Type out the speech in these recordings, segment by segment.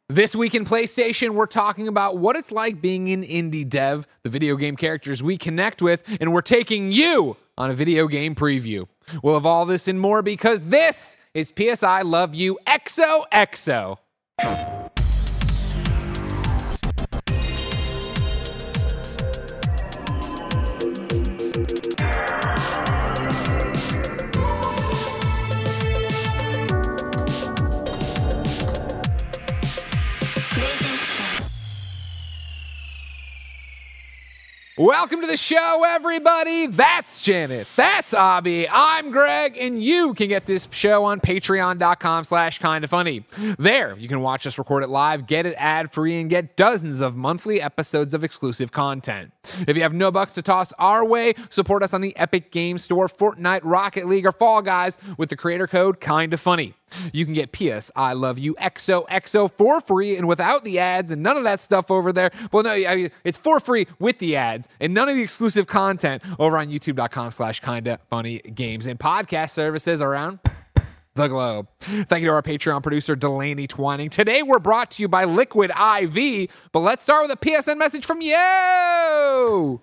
This week in PlayStation, we're talking about what it's like being an indie dev, the video game characters we connect with, and we're taking you on a video game preview. We'll have all this and more because this is PS I Love You XOXO. Welcome to the show, everybody. That's Janet. That's Abby. I'm Greg, and you can get this show on patreon.com/kindafunny. There, you can watch us record it live, get it ad-free, and get dozens of monthly episodes of exclusive content. If you have no bucks to toss our way, support us on the Epic Games Store, Fortnite, Rocket League, or Fall Guys with the creator code KINDAFUNNY. You can get PS I Love You XOXO for free and without the ads and none of that stuff over there. Well, no, it's for free with the ads and none of the exclusive content over on youtube.com/kindafunnygames and podcast services around the globe. Thank you to our Patreon producer, Delaney Twining. Today, we're brought to you by Liquid IV, but let's start with a PSN message from you.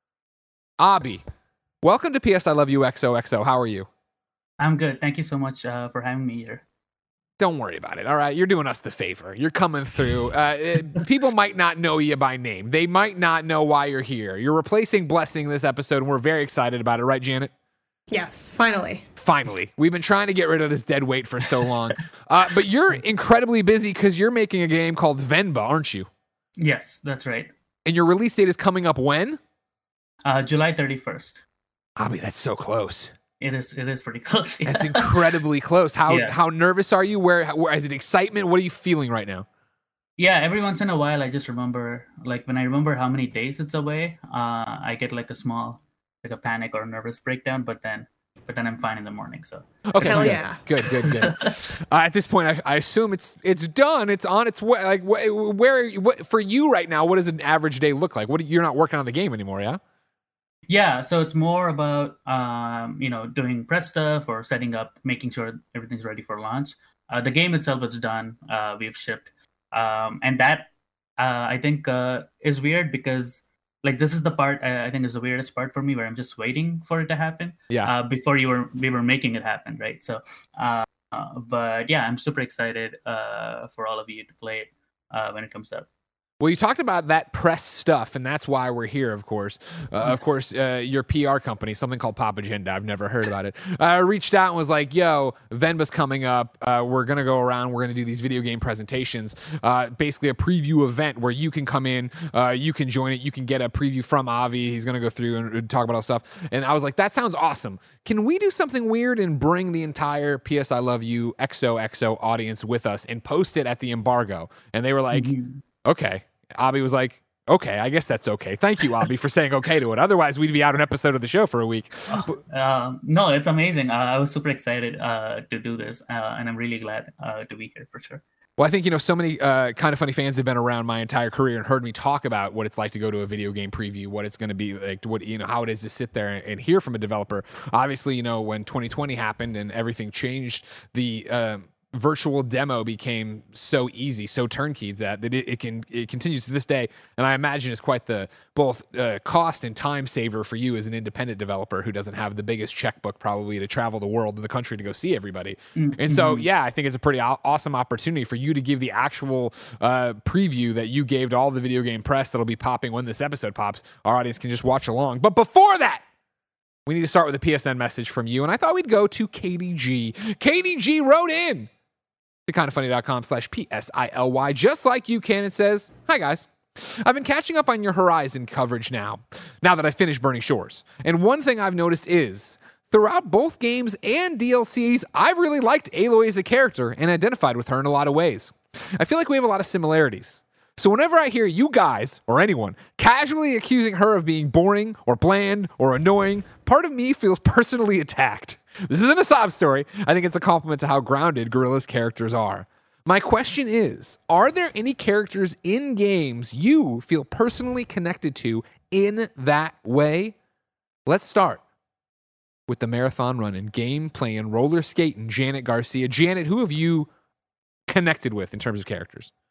Abby, welcome to PS I Love You XOXO. How are you? I'm good. Thank you so much for having me here. Don't worry about it. All right. You're doing us the favor. You're coming through. People might not know you by name. They might not know why you're here. You're replacing Blessing this episode, and we're very excited about it. Right, Janet? Yes. Finally. Finally. We've been trying to get rid of this dead weight for so long. But you're incredibly busy because you're making a game called Venba, aren't you? Yes, that's right. And your release date is coming up when? July 31st. Abby, that's so close. It is pretty close. Yeah. That's incredibly close. Yes. How nervous are you? Where is it excitement? What are you feeling right now? Yeah, every once in a while I just remember, like when I remember how many days it's away, I get like a small, like a panic or a nervous breakdown, but then I'm fine in the morning. So okay, Hell good. yeah. Good. At this point, I assume it's done. It's on its way. Like what for you right now? What does an average day look like? You're not working on the game anymore, yeah? Yeah, so it's more about doing press stuff or setting up, making sure everything's ready for launch. The game itself is done. We've shipped, and that I think is weird because like this is the part I think is the weirdest part for me where I'm just waiting for it to happen. Yeah. Before we were making it happen, right? So, but yeah, I'm super excited for all of you to play it when it comes up. Well, you talked about that press stuff, and that's why we're here, of course. Yes. Of course, your PR company, something called Pop Agenda, I've never heard about it, reached out and was like, yo, Venba's coming up. We're going to go around. We're going to do these video game presentations, basically a preview event where you can come in, you can join it, you can get a preview from Avi. He's going to go through and talk about all stuff. And I was like, that sounds awesome. Can we do something weird and bring the entire PS I Love You XOXO audience with us and post it at the embargo? And they were like, okay. Abby was like, okay, I guess that's okay. Thank you, Abby, for saying okay to it. Otherwise, we'd be out an episode of the show for a week. No, it's amazing. I was super excited to do this, and I'm really glad to be here for sure. Well, I think, so many Kind of Funny fans have been around my entire career and heard me talk about what it's like to go to a video game preview, what it's going to be like, how it is to sit there and hear from a developer. Obviously, when 2020 happened and everything changed, the virtual demo became so easy, so turnkey that it continues to this day, and I imagine it's quite the both cost and time saver for you as an independent developer who doesn't have the biggest checkbook probably to travel the world and the country to go see everybody. And so, yeah, I think it's a pretty awesome opportunity for you to give the actual preview that you gave to all the video game press that'll be popping when this episode pops. Our audience can just watch along. But before that, we need to start with a PSN message from you, and I thought we'd go to KDG. KDG wrote in to kindafunny.com/PSILY, just like you can. It says, hi guys, I've been catching up on your Horizon coverage now that I finished Burning Shores. And one thing I've noticed is, throughout both games and DLCs, I've really liked Aloy as a character and identified with her in a lot of ways. I feel like we have a lot of similarities. So whenever I hear you guys, or anyone, casually accusing her of being boring, or bland, or annoying, part of me feels personally attacked. This isn't a sob story. I think it's a compliment to how grounded Guerrilla's characters are. My question is, are there any characters in games you feel personally connected to in that way? Let's start with the marathon running, game playing, roller skating, Janet Garcia. Janet, who have you connected with in terms of characters?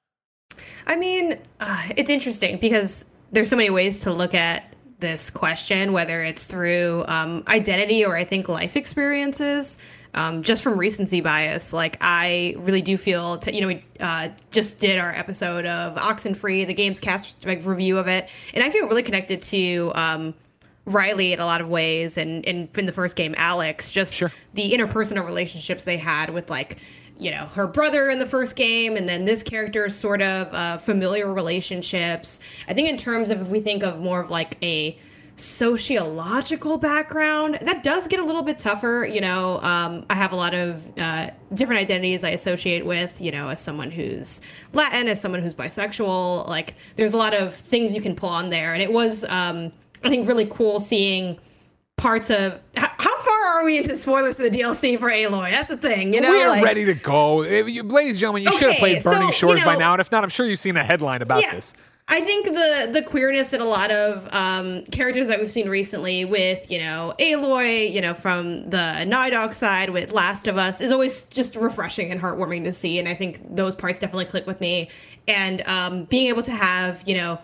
I mean, it's interesting because there's so many ways to look at this question, whether it's through identity or I think life experiences. Just from recency bias, like I really do feel, we just did our episode of Oxenfree, the game's cast review of it, and I feel really connected to Riley in a lot of ways, and in the first game, Alex, just Sure. the interpersonal relationships they had with her brother in the first game, and then this character's sort of familiar relationships. I think in terms of, if we think of more of like a sociological background, that does get a little bit tougher. I have a lot of different identities I associate with, as someone who's Latin, as someone who's bisexual. Like, there's a lot of things you can pull on there. And it was, I think, really cool seeing parts of how far are we into spoilers for the DLC for Aloy? That's the thing, We are ready to go. Ladies and gentlemen, you should have played Burning Shores by now, and if not, I'm sure you've seen a headline about this. I think the queerness in a lot of characters that we've seen recently with, Aloy, from the Naughty Dog side with Last of Us is always just refreshing and heartwarming to see. And I think those parts definitely click with me. And being able to have,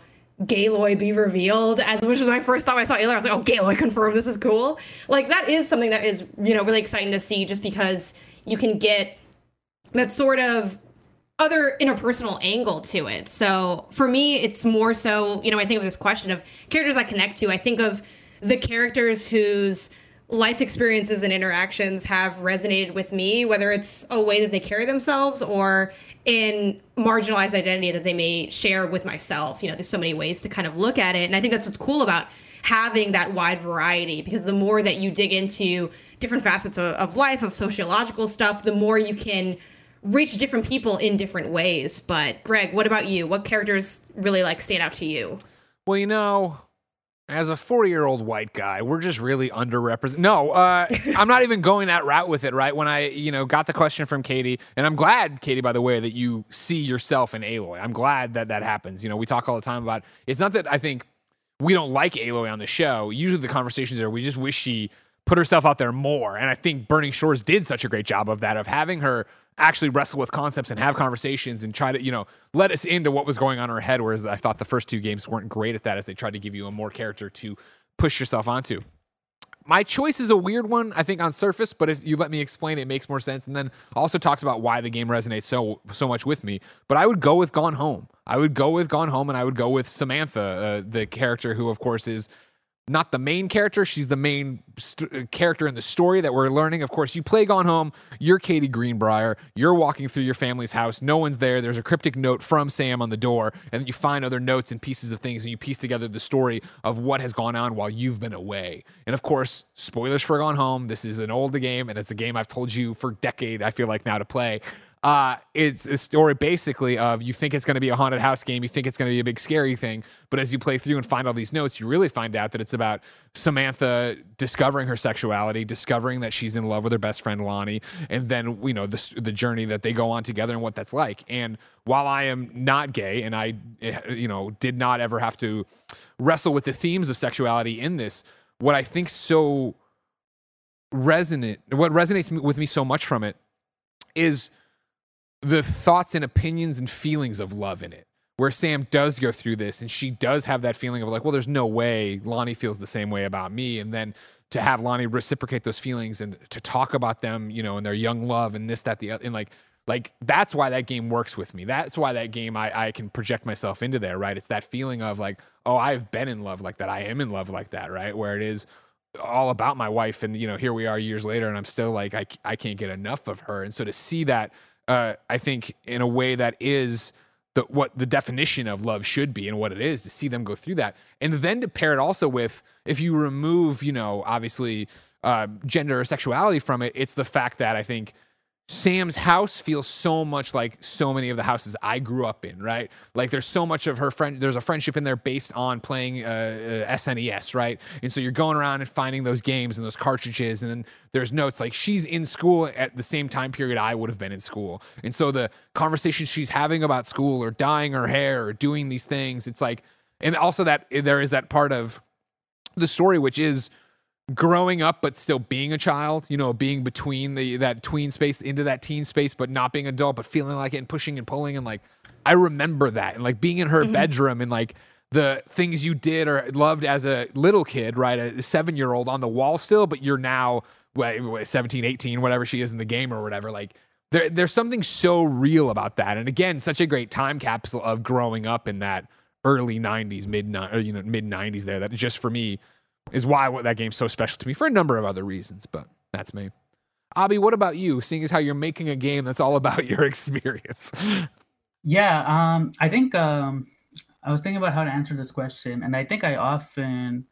Galoy be revealed, which was my first thought when I saw Aloy. I was like, oh, Galoy confirmed, this is cool. Like, that is something that is, really exciting to see, just because you can get that sort of other interpersonal angle to it. So for me, it's more so, I think of this question of characters I connect to. I think of the characters whose life experiences and interactions have resonated with me, whether it's a way that they carry themselves or in marginalized identity that they may share with myself. There's so many ways to kind of look at it. And I think that's what's cool about having that wide variety, because the more that you dig into different facets of life, of sociological stuff, the more you can reach different people in different ways. But Greg, what about you? What characters really stand out to you? Well, as a 40-year-old white guy, we're just really underrepresented. No, I'm not even going that route with it, right? When I, got the question from Katie, and I'm glad, Katie, by the way, that you see yourself in Aloy. I'm glad that happens. We talk all the time about, it's not that I think we don't like Aloy on the show. Usually the conversations are, we just wish she put herself out there more. And I think Burning Shores did such a great job of that, of having her actually wrestle with concepts and have conversations and try to, let us into what was going on in her head, whereas I thought the first two games weren't great at that, as they tried to give you a more character to push yourself onto. My choice is a weird one, I think, on surface, but if you let me explain it makes more sense, and then also talks about why the game resonates so much with me. But I would go with Gone Home. And I would go with Samantha, the character who, of course, is not the main character. She's the main character in the story that we're learning. Of course, you play Gone Home. You're Katie Greenbrier. You're walking through your family's house. No one's there. There's a cryptic note from Sam on the door. And then you find other notes and pieces of things, and you piece together the story of what has gone on while you've been away. And of course, spoilers for Gone Home. This is an old game, and it's a game I've told you for a decade, I feel like, now to play. It's a story basically of, you think it's going to be a haunted house game, you think it's going to be a big scary thing, but as you play through and find all these notes, you really find out that it's about Samantha discovering her sexuality, discovering that she's in love with her best friend Lonnie, and then the journey that they go on together and what that's like. And while I am not gay, and I did not ever have to wrestle with the themes of sexuality in this, what I think what resonates with me so much from it is the thoughts and opinions and feelings of love in it, where Sam does go through this and she does have that feeling of like, well, there's no way Lonnie feels the same way about me. And then to have Lonnie reciprocate those feelings and to talk about them, and their young love and this, that, the other, and like that's why that game works with me. That's why that game, I can project myself into there, right? It's that feeling of like, oh, I've been in love like that. I am in love like that, right? Where it is all about my wife. And, here we are years later and I'm still like, I can't get enough of her. And so to see that, I think in a way that is what the definition of love should be and what it is, to see them go through that. And then to pair it also with, if you remove, obviously gender or sexuality from it, it's the fact that I think Sam's house feels so much like so many of the houses I grew up in, right? Like there's so much of her friend, there's a friendship in there based on playing SNES, right? And so you're going around and finding those games and those cartridges, and then there's notes like she's in school at the same time period I would have been in school. And so the conversations she's having about school or dyeing her hair or doing these things, it's like, and also that there is that part of the story which is growing up but still being a child, being between that tween space into that teen space, but not being adult, but feeling like it and pushing and pulling, and like I remember that, and like being in her bedroom and like the things you did or loved as a little kid, right? A 7-year-old on the wall still, but you're now 17, 18, whatever she is in the game or whatever. Like there's something so real about that. And again, such a great time capsule of growing up in that early 90s, mid 90s there. That just for me is why that game's so special to me for a number of other reasons, but that's me. Abhi, what about you? Seeing as how you're making a game that's all about your experience. Yeah, I think I was thinking about how to answer this question, and I think I often,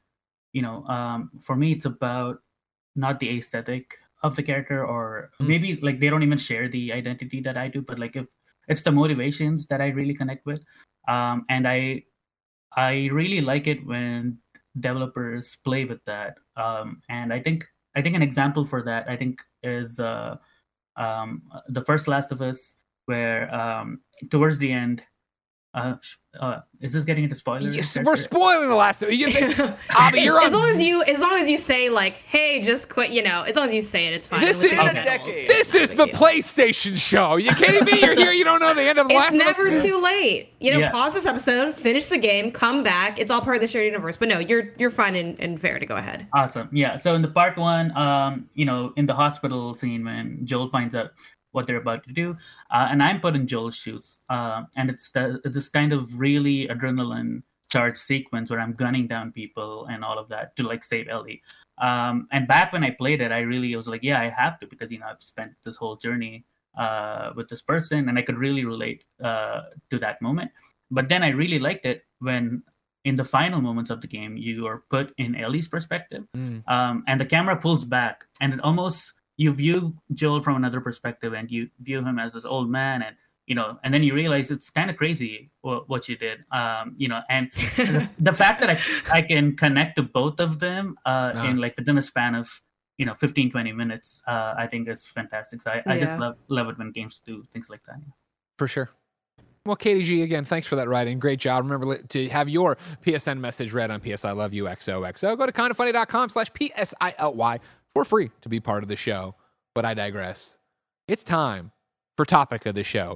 for me, it's about not the aesthetic of the character, or maybe like they don't even share the identity that I do, but like if it's the motivations that I really connect with, and I really like it when developers play with that, and I think an example for that is the first Last of Us, where towards the end, is this getting into spoilers? Yes, we're spoiling the last of it. As long as you say like, hey, just quit, as long as you say it, it's fine. This is a decade. This is the PlayStation show. You kidding me? You're here, you don't know the end of the Last of Us? It's never too late. Pause this episode, finish the game, come back. It's all part of the shared universe. But no, you're fine and fair to go ahead. Awesome. Yeah. So in the part 1, in the hospital scene when Joel finds out what they're about to do, and I'm put in Joel's shoes, and it's this kind of really adrenaline charged sequence where I'm gunning down people and all of that to like save Ellie. And back when I played it, I was like, yeah, I have to, because I've spent this whole journey with this person, and I could really relate to that moment. But then I really liked it when in the final moments of the game you are put in Ellie's perspective, and the camera pulls back, and it almost, you view Joel from another perspective, and you view him as this old man, and and then you realize it's kind of crazy what you did, and the fact that I can connect to both of them in like within a span of 15-20 minutes, I think is fantastic. So I just love it when games do things like that. For sure. Well, Katie G, again, thanks for that writing. Great job. Remember to have your PSN message read on PS I Love You XOXO. Go to kindafunny.com/PSILY for free to be part of the show. But I digress. It's time for topic of the show.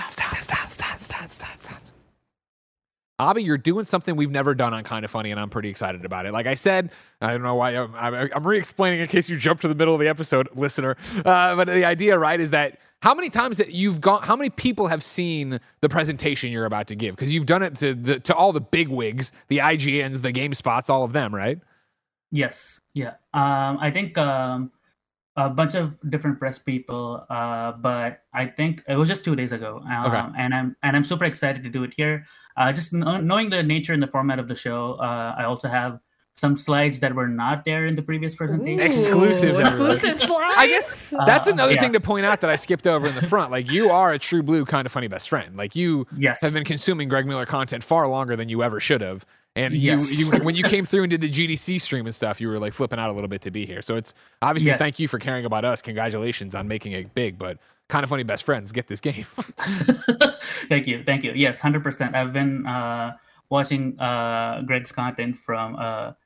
Abhi, you're doing something we've never done on Kinda Funny, and I'm pretty excited about it. Like I said, I don't know why I'm re-explaining in case you jumped to the middle of the episode, listener. But the idea, right, is that how many times that you've gone, how many people have seen the presentation you're about to give? Because you've done it to all the big wigs, the IGNs, the GameSpots, all of them, right? Yes. Yeah. I think a bunch of different press people, but I think it was just 2 days ago, and I'm super excited to do it here. Just knowing the nature and the format of the show, I also have some slides that were not there in the previous presentation. Exclusive slides. I guess that's another thing to point out that I skipped over in the front. Like, you are a true blue Kinda Funny best friend. Like, you have been consuming Greg Miller content far longer than you ever should have. And you when you came through and did the GDC stream and stuff, you were like flipping out a little bit to be here. So it's obviously thank you for caring about us. Congratulations on making it big, but Kinda Funny best friends, get this game. Thank you. Yes, 100%. I've been watching Greg's content from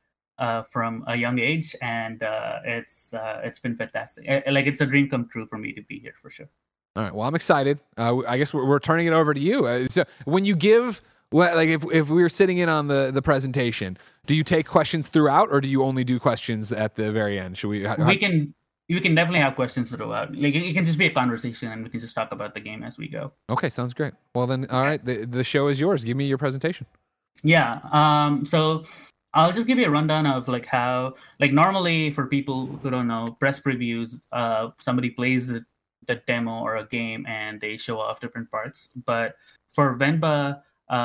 a young age, and it's been fantastic. It's a dream come true for me to be here for sure. All right. Well, I'm excited. I guess we're turning it over to you. So when you give, if we were sitting in on the presentation, do you take questions throughout, or do you only do questions at the very end? Should we? You can definitely have questions throughout. Like, it can just be a conversation, and we can just talk about the game as we go. Okay, sounds great. Well then, all right, the show is yours. Give me your presentation. Yeah. So I'll just give you a rundown of like how, like, normally for people who don't know, press previews, somebody plays the demo or a game and they show off different parts. But for Venba,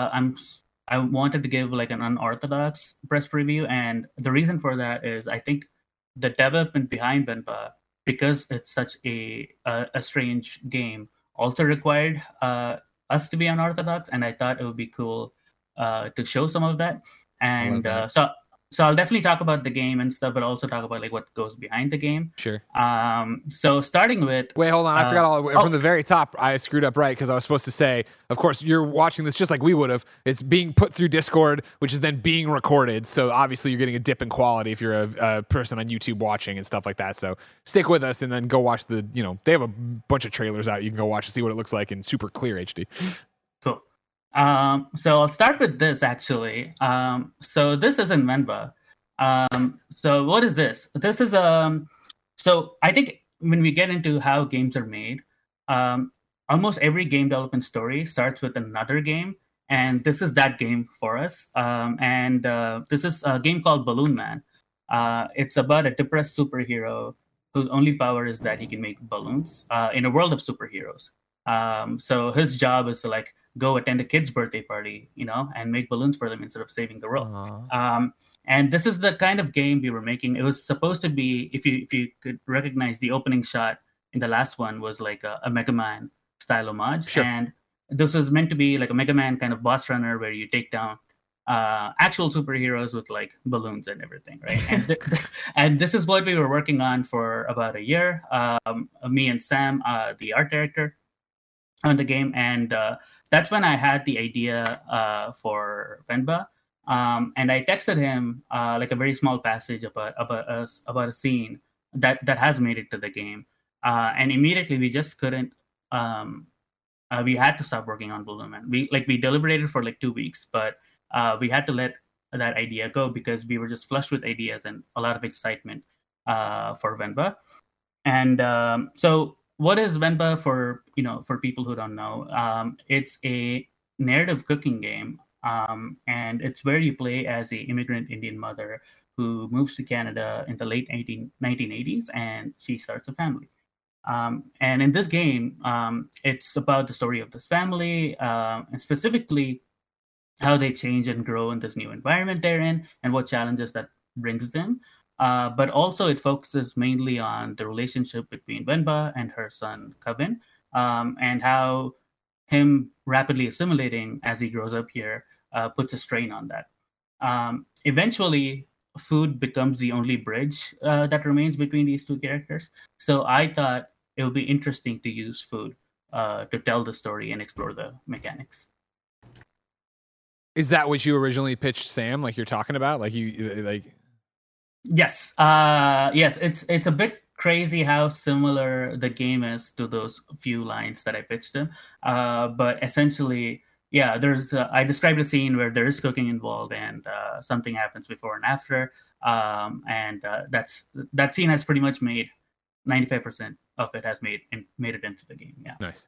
I wanted to give like an unorthodox press preview, and the reason for that is I think the development behind Venba, because it's such a strange game, also required us to be unorthodox, and I thought it would be cool to show some of that. And so I'll definitely talk about the game and stuff, but also talk about like what goes behind the game. Sure. So starting with... Wait, hold on. I forgot from the very top. I screwed up, right? Because I was supposed to say, of course, you're watching this just like we would have. It's being put through Discord, which is then being recorded. So obviously you're getting a dip in quality if you're a person on YouTube watching and stuff like that. So stick with us and then go watch they have a bunch of trailers out. You can go watch and see what it looks like in super clear HD. Cool. So I'll start with this actually. So this is in Venba. So what is this? This is so I think when we get into how games are made, almost every game development story starts with another game, and this is that game for us. And this is a game called Balloon Man. It's about a depressed superhero whose only power is that he can make balloons in a world of superheroes. So his job is to like go attend a kid's birthday party, and make balloons for them instead of saving the world. And this is the kind of game we were making. It was supposed to be, if you could recognize the opening shot in the last one, was like a Mega Man style homage. Sure. And this was meant to be like a Mega Man kind of boss runner where you take down actual superheroes with like balloons and everything, right? And this is what we were working on for about a year. Me and Sam, the art director on the game, and that's when I had the idea for Venba. And I texted him like a very small passage about a scene that has made it to the game, and immediately we just couldn't. We had to stop working on Balloon Man. We deliberated for like 2 weeks, but we had to let that idea go because we were just flushed with ideas and a lot of excitement for Venba. And so, what is Venba for people who don't know? It's a narrative cooking game, and it's where you play as a immigrant Indian mother who moves to Canada in the late 1980s, and she starts a family. And in this game, it's about the story of this family, and specifically how they change and grow in this new environment they're in, and what challenges that brings them. But also, it focuses mainly on the relationship between Venba and her son Kevin, and how him rapidly assimilating as he grows up here puts a strain on that. Eventually, food becomes the only bridge that remains between these two characters. So I thought it would be interesting to use food to tell the story and explore the mechanics. Is that what you originally pitched Sam, like you're talking about? Like you like Yes. Yes, it's a bit crazy how similar the game is to those few lines that I pitched him. But essentially, yeah, I described a scene where there is cooking involved and something happens before and after. And that scene has pretty much made 95% of it has made it into the game. Yeah. Nice.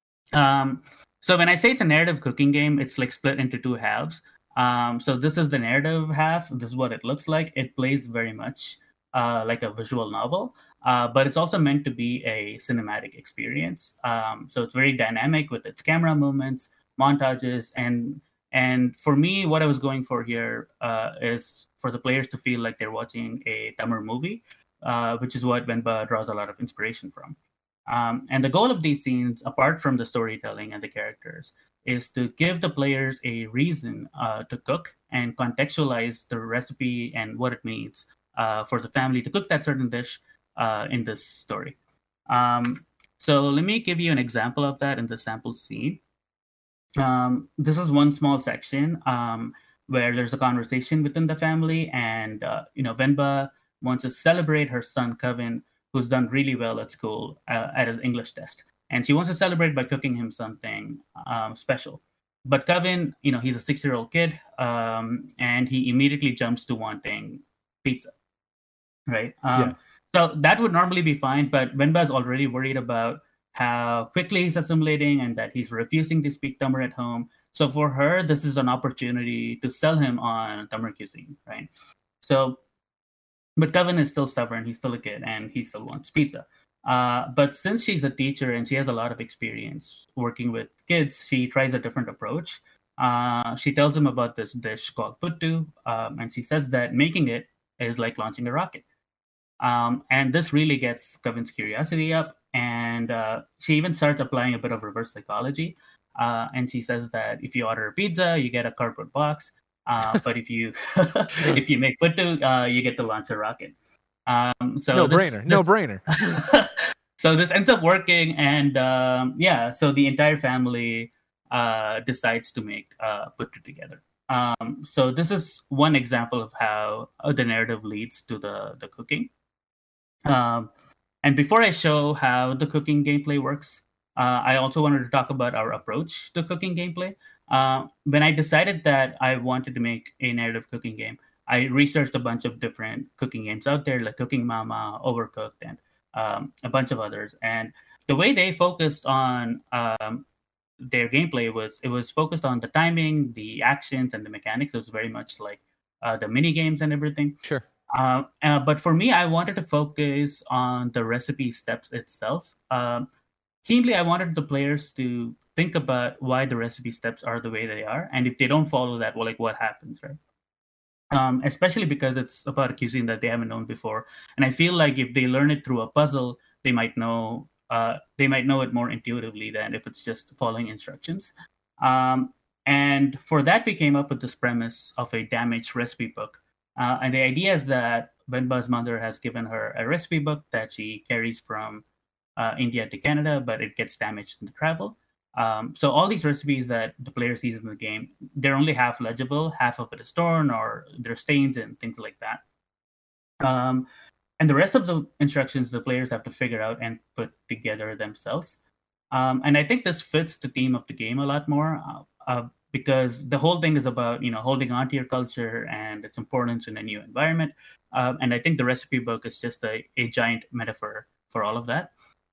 So when I say it's a narrative cooking game, it's like split into two halves. So this is the narrative half. This is what it looks like. It plays very much like a visual novel, but it's also meant to be a cinematic experience. So it's very dynamic with its camera movements, montages, and for me, what I was going for here is for the players to feel like they're watching a Tamil movie, which is what Venba draws a lot of inspiration from. And the goal of these scenes, apart from the storytelling and the characters, is to give the players a reason to cook and contextualize the recipe and what it means for the family to cook that certain dish in this story. So let me give you an example of that in the sample scene. This is one small section where there's a conversation within the family, and Venba wants to celebrate her son Kevin, who's done really well at school at his English test. And she wants to celebrate by cooking him something special. But Kevin, he's a 6-year-old kid, and he immediately jumps to wanting pizza, right? So that would normally be fine, but Venba is already worried about how quickly he's assimilating and that he's refusing to speak Tamil at home. So for her, this is an opportunity to sell him on Tamil cuisine, right? But Kevin is still stubborn. He's still a kid, and he still wants pizza. But since she's a teacher and she has a lot of experience working with kids, she tries a different approach. She tells him about this dish called puttu, and she says that making it is like launching a rocket. And this really gets Kevin's curiosity up, and she even starts applying a bit of reverse psychology. And she says that if you order a pizza, you get a cardboard box. But if you make puttu, you get to launch a rocket. So no brainer. So this ends up working, and so the entire family decides to make puttu together. So this is one example of how the narrative leads to the cooking. And before I show how the cooking gameplay works, I also wanted to talk about our approach to cooking gameplay. When I decided that I wanted to make a narrative cooking game, I researched a bunch of different cooking games out there, like Cooking Mama, Overcooked, and a bunch of others. And the way they focused on their gameplay was focused on the timing, the actions, and the mechanics. It was very much like the mini games and everything. Sure. But for me, I wanted to focus on the recipe steps itself. Keenly, I wanted the players to think about why the recipe steps are the way they are, and if they don't follow that, well, like what happens, right? Especially because it's about a cuisine that they haven't known before, and I feel like if they learn it through a puzzle, they might know it more intuitively than if it's just following instructions. And for that, we came up with this premise of a damaged recipe book. And the idea is that Benba's mother has given her a recipe book that she carries from India to Canada, but it gets damaged in the travel. So all these recipes that the player sees in the game, they're only half legible, half of it is torn, or there's stains and things like that. And the rest of the instructions the players have to figure out and put together themselves. And I think this fits the theme of the game a lot more because the whole thing is about, holding on to your culture and its importance in a new environment. And I think the recipe book is just a giant metaphor for all of that.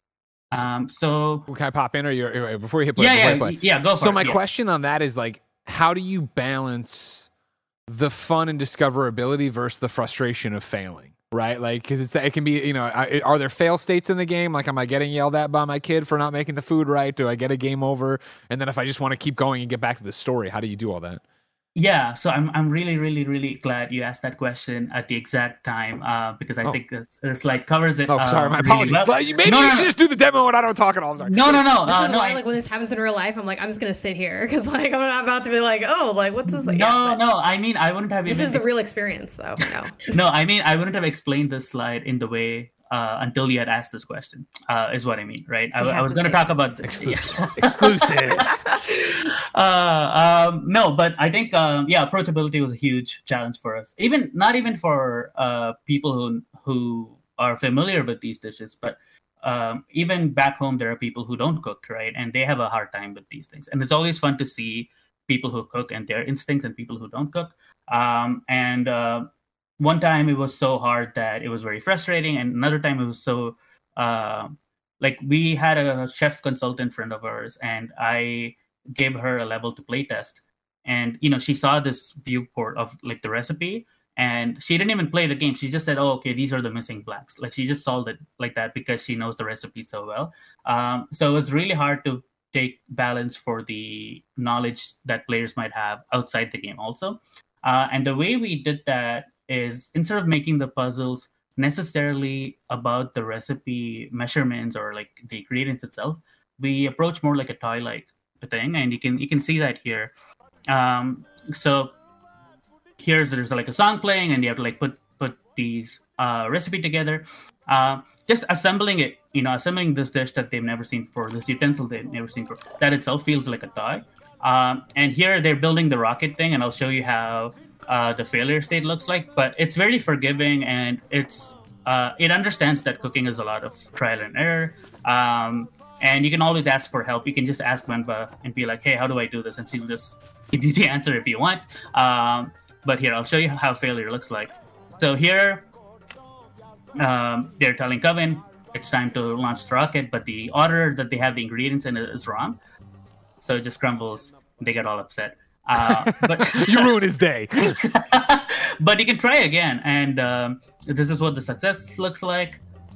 So can I pop in, or before you hit play? Yeah, go for it. So my question on that is like, how do you balance the fun and discoverability versus the frustration of failing? Right, like because it can be, are there fail states in the game? Like, am I getting yelled at by my kid for not making the food right? Do I get a game over? And then if I just want to keep going and get back to the story, how do you do all that? Yeah, so I'm really, really, really glad you asked that question at the exact time because I think this slide covers it. Oh, sorry, my apologies. Really well. Maybe you should just do the demo and I don't talk at all. I'm sorry. No. This is why, like, when this happens in real life, I'm like, I'm just gonna sit here because, like, I'm not about to be like, oh, like, what's this? No. I mean, I wouldn't have. This is the real experience, though. No. No, I mean, I wouldn't have explained this slide in the way until you had asked this question. Is what I mean, right? I was going to talk about exclusive. No, but I think approachability was a huge challenge for us. Not even for people who are familiar with these dishes, but even back home there are people who don't cook, right? And they have a hard time with these things. And it's always fun to see people who cook and their instincts and people who don't cook. One time it was so hard that it was very frustrating, and another time it was so we had a chef consultant friend of ours, and I gave her a level to play test, and she saw this viewport of like the recipe, and she didn't even play the game. She just said, "Oh, okay, these are the missing blacks." Like she just solved it like that because she knows the recipe so well. So it was really hard to take balance for the knowledge that players might have outside the game also. And the way we did that is instead of making the puzzles necessarily about the recipe measurements or like the ingredients itself, we approach more like a toy-like thing, and you can see that here. So there's like a song playing, and you have to like put these recipe together. Just assembling it, assembling this dish that they've never seen before, this utensil they've never seen before, that itself feels like a toy. And here they're building the rocket thing, and I'll show you how the failure state looks like. But it's very forgiving, and it understands that cooking is a lot of trial and error. And you can always ask for help. You can just ask Benba and be like, "Hey, how do I do this?" And she'll just give you the answer if you want. But here, I'll show you how failure looks like. So here, they're telling Coven it's time to launch the rocket, but the order that they have the ingredients in it is wrong. So it just crumbles. They get all upset. But you ruin his day. But you can try again, and this is what the success looks like.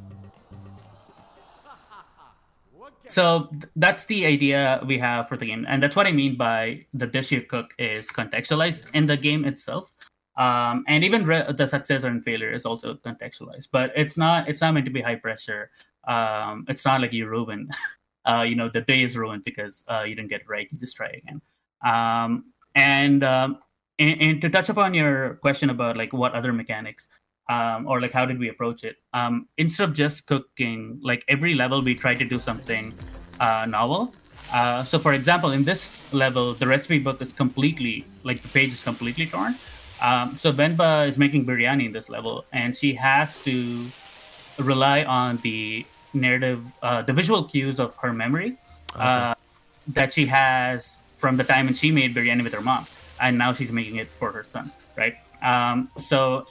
So that's the idea we have for the game, and that's what I mean by the dish you cook is contextualized in the game itself. And even the success and failure is also contextualized, but it's not meant to be high pressure. It's not like you ruin, the day is ruined because you didn't get it right. You just try again. And to touch upon your question about like what other mechanics, or like how did we approach it? Instead of just cooking, like every level we try to do something novel. So for example, in this level, the recipe book is completely, like the page is completely torn. So Benba is making biryani in this level, and she has to rely on the narrative, the visual cues of her memory, that she has from the time when she made biryani with her mom, and now she's making it for her son, right? So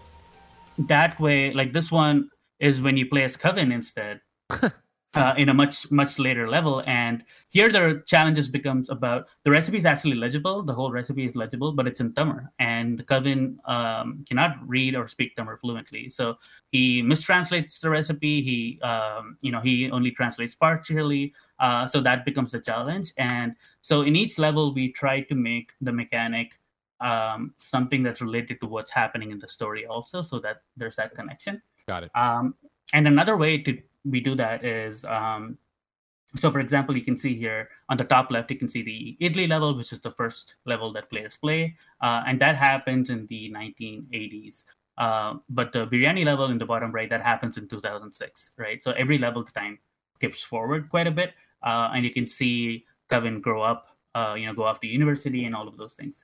that way, like this one is when you play as Coven instead. In a much later level, and here the challenges becomes about the recipe is actually legible. The whole recipe is legible, but it's in Tamil, and Coven cannot read or speak Tamil fluently, so he mistranslates the recipe. He only translates partially, so that becomes the challenge. And so in each level, we try to make the mechanic something that's related to what's happening in the story, also, so that there's that connection. Got it. And another way we do that is, so for example, you can see here on the top left, you can see the Idli level, which is the first level that players play. And that happens in the 1980s. But the biryani level in the bottom right, that happens in 2006, right? So every level time skips forward quite a bit. And you can see Coven grow up, go off to university and all of those things.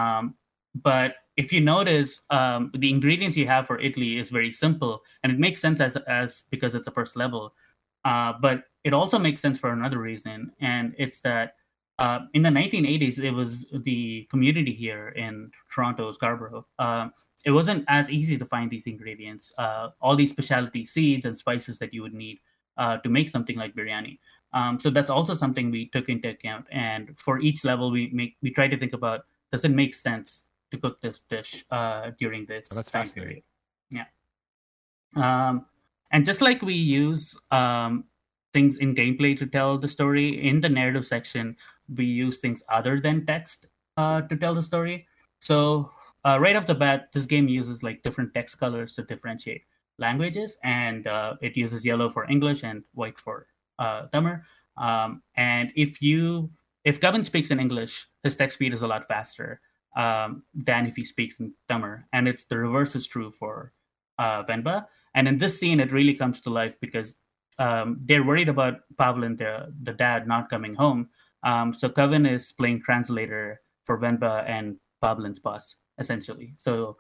But if you notice, the ingredients you have for Idli is very simple, and it makes sense as because it's the first level. But it also makes sense for another reason, and it's that in the 1980s, it was the community here in Toronto, Scarborough. It wasn't as easy to find these ingredients, all these specialty seeds and spices that you would need to make something like biryani. So that's also something we took into account. And for each level, we try to think about, does it make sense to cook this dish during this that's time fascinating. period? Yeah. And just like we use things in gameplay to tell the story, in the narrative section, we use things other than text to tell the story. So right off the bat, this game uses like different text colors to differentiate languages, and it uses yellow for English and white for Tamil. And if Coven speaks in English, his text speed is a lot faster than if he speaks in Tamil, and the reverse is true for Venba. And in this scene, it really comes to life because they're worried about Pavlin, the dad, not coming home. So Coven is playing translator for Venba and Pavlin's boss, essentially. So,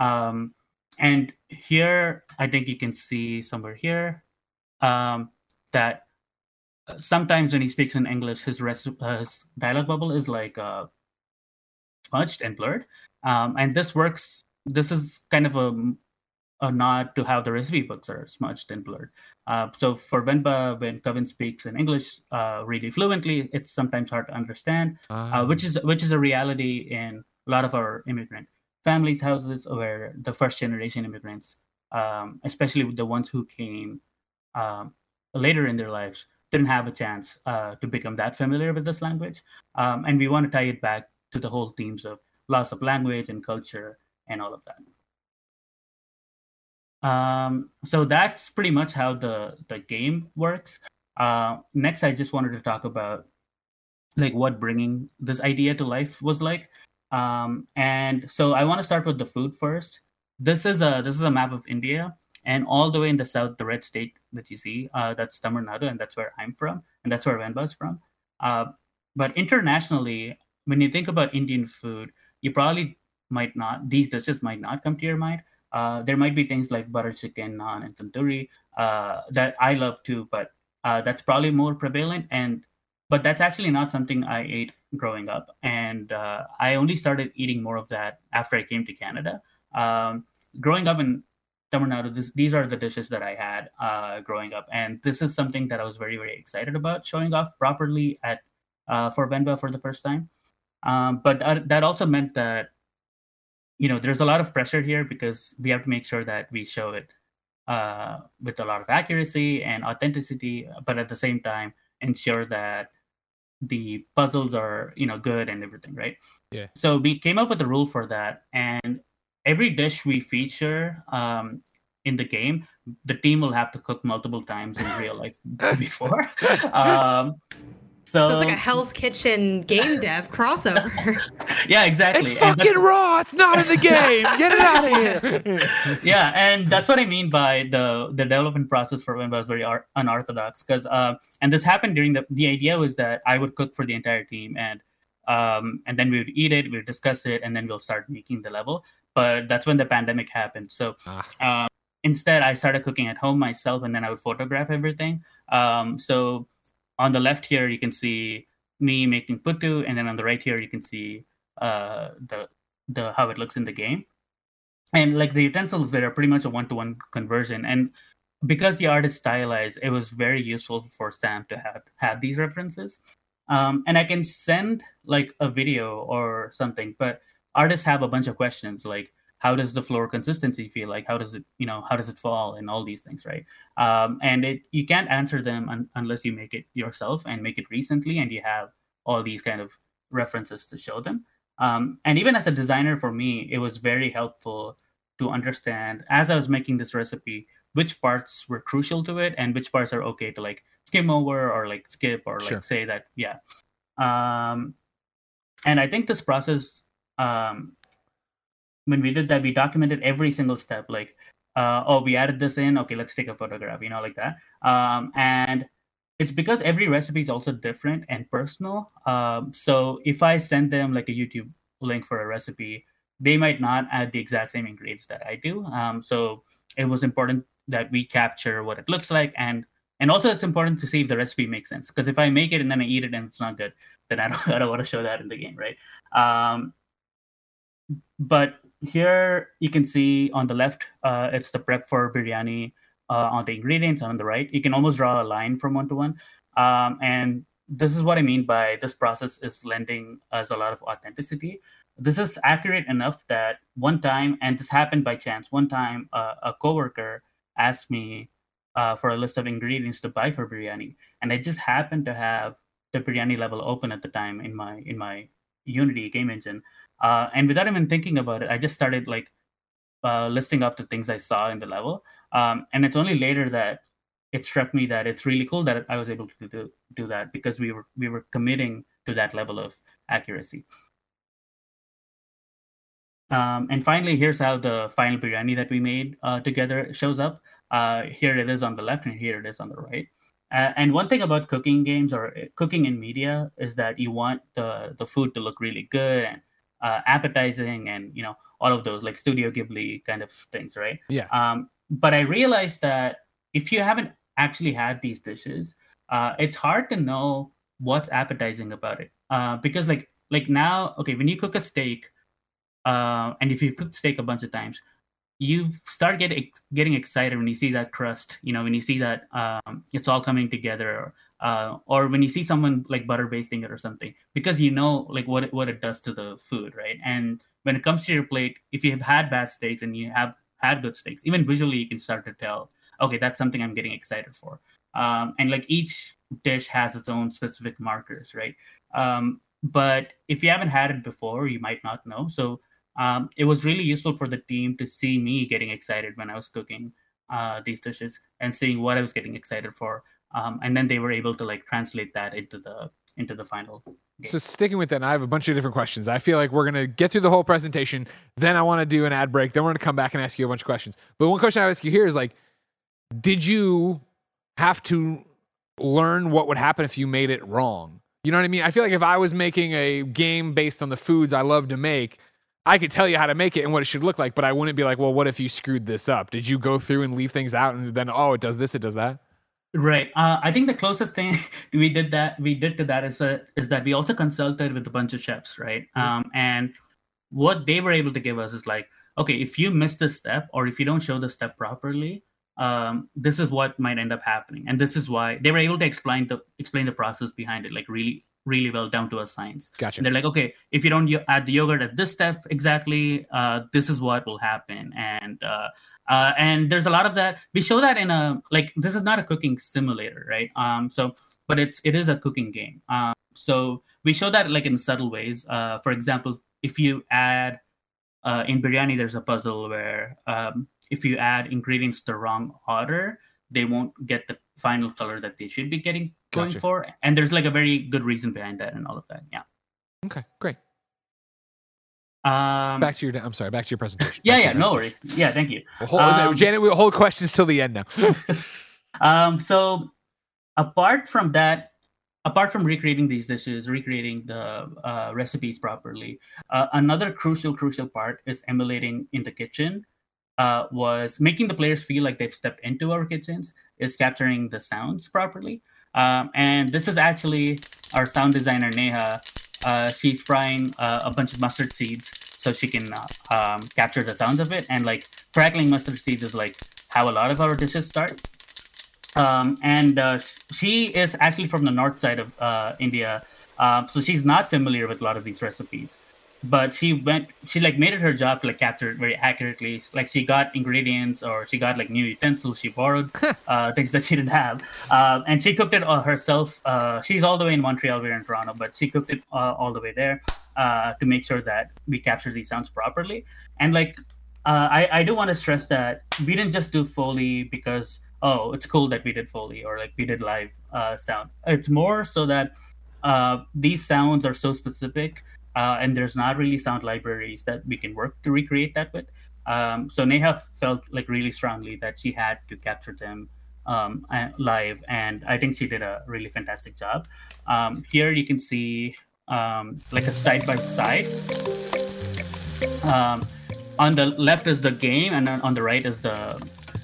and here, I think you can see somewhere here that sometimes when he speaks in English, his dialogue bubble is like smudged and blurred. And this works. This is kind of a nod to how the recipe books are smudged and blurred. So for Venba, when Coven speaks in English really fluently, it's sometimes hard to understand, which is a reality in a lot of our immigrant families' houses, where the first generation immigrants, especially the ones who came later in their lives, didn't have a chance to become that familiar with this language. And we want to tie it back to the whole themes of loss of language and culture and all of that. So that's pretty much how the game works. Next, I just wanted to talk about like what bringing this idea to life was like. And so I want to start with the food first. This is a map of India, and all the way in the south, the red state that you see, that's Tamil Nadu, and that's where I'm from, and that's where Venba is from. But internationally, when you think about Indian food, you probably these dishes might not come to your mind. There might be things like butter chicken, naan, and tandoori that I love too, but that's probably more prevalent. But that's actually not something I ate growing up, and I only started eating more of that after I came to Canada. Growing up in Tamil Nadu, these are the dishes that I had growing up, and this is something that I was very, very excited about showing off properly for Venba for the first time. But that also meant that, there's a lot of pressure here because we have to make sure that we show it with a lot of accuracy and authenticity, but at the same time ensure that the puzzles are good and everything, right? Yeah. So we came up with a rule for that, and every dish we feature in the game, the team will have to cook multiple times in real life before. So it's like a Hell's Kitchen game dev crossover. Yeah, exactly. It's fucking raw. It's not in the game. Get it out of here. Yeah, and that's what I mean by the development process for Venba was very unorthodox. Because and this happened during the idea was that I would cook for the entire team, and then we would eat it, we would discuss it, and then we'll start making the level. But that's when the pandemic happened. So instead, I started cooking at home myself, and then I would photograph everything. So on the left here, you can see me making puttu, and then on the right here you can see the how it looks in the game. And like the utensils there are pretty much a 1-to-1 conversion. And because the art is stylized, it was very useful for Sam to have these references. And I can send like a video or something, but artists have a bunch of questions like, how does the floor consistency feel like? How does it fall, and all these things, right? And you can't answer them unless you make it yourself and make it recently, and you have all these kind of references to show them. And even as a designer, for me, it was very helpful to understand, as I was making this recipe, which parts were crucial to it and which parts are okay to like skim over or like skip or like say that, yeah. And I think this process, when we did that, we documented every single step. Like, we added this in. Okay, let's take a photograph, like that. And it's because every recipe is also different and personal. So if I send them like a YouTube link for a recipe, they might not add the exact same ingredients that I do. So it was important that we capture what it looks like, and also it's important to see if the recipe makes sense. Because if I make it and then I eat it and it's not good, then I don't want to show that in the game, right? But here you can see on the left, it's the prep for biryani on the ingredients. On the right, you can almost draw a line from 1-to-1. And this is what I mean by this process is lending us a lot of authenticity. This is accurate enough that one time, and this happened by chance, one time a coworker asked me for a list of ingredients to buy for biryani. And I just happened to have the biryani level open at the time in my Unity game engine. And without even thinking about it, I just started like listing off the things I saw in the level. And it's only later that it struck me that it's really cool that I was able to do that, because we were committing to that level of accuracy. And finally, here's how the final biryani that we made together shows up. Here it is on the left, and here it is on the right. And one thing about cooking games or cooking in media is that you want the food to look really good and appetizing, and all of those like Studio Ghibli kind of things, right? Yeah. But I realized that if you haven't actually had these dishes, it's hard to know what's appetizing about it. Because like now, okay, when you cook a steak, and if you cook steak a bunch of times, you start getting excited when you see that crust, when you see that it's all coming together, or when you see someone like butter basting it or something, because like what it does to the food, right? And when it comes to your plate, if you have had bad steaks and you have had good steaks, even visually you can start to tell, okay, that's something I'm getting excited for. And like each dish has its own specific markers, right? But if you haven't had it before, you might not know. So it was really useful for the team to see me getting excited when I was cooking these dishes and seeing what I was getting excited for. And then they were able to like translate that into the final game. So sticking with that, I have a bunch of different questions. I feel like we're going to get through the whole presentation. Then I want to do an ad break. Then we're going to come back and ask you a bunch of questions. But one question I ask you here is like, did you have to learn what would happen if you made it wrong? You know what I mean? I feel like if I was making a game based on the foods I love to make, I could tell you how to make it and what it should look like, but I wouldn't be like, well, what if you screwed this up? Did you go through and leave things out and then, it does this, it does that? Right. I think the closest thing we did to that is that we also consulted with a bunch of chefs, right? Mm-hmm. And what they were able to give us is like, okay, if you miss this step or if you don't show the step properly, this is what might end up happening, and this is why they were able to explain the process behind it, like really, really well, down to a science. Gotcha. And they're like, okay, if you don't add the yogurt at this step exactly, this is what will happen, and there's a lot of that. We show that in this is not a cooking simulator, right? But it is a cooking game. So we show that like in subtle ways. For example, if you add in biryani, there's a puzzle where if you add ingredients the wrong order, they won't get the final color that they should be going Gotcha. for. And there's like a very good reason behind that and all of that. Yeah. Okay, great. Back to your presentation. Yeah, no worries. Yeah, thank you. Janet, we'll hold questions till the end now. So apart from recreating these dishes, recreating the recipes properly, another crucial part is emulating in the kitchen. Was making the players feel like they've stepped into our kitchens, is capturing the sounds properly. And this is actually our sound designer, Neha. She's frying a bunch of mustard seeds so she can capture the sound of it. And like crackling mustard seeds is like how a lot of our dishes start. And she is actually from the north side of India, so she's not familiar with a lot of these recipes. But she like made it her job to like capture it very accurately. Like she got ingredients or she got like new utensils she borrowed, things that she didn't have, and she cooked it herself. She's all the way in Montreal, we're in Toronto, but she cooked it all the way there to make sure that we capture these sounds properly. And like I do want to stress that we didn't just do Foley because it's cool that we did Foley or like we did live sound. It's more so that these sounds are so specific. And there's not really sound libraries that we can work to recreate that with. So Neha felt like really strongly that she had to capture them live, and I think she did a really fantastic job. Here you can see like a side by side. On the left is the game, and on the right is the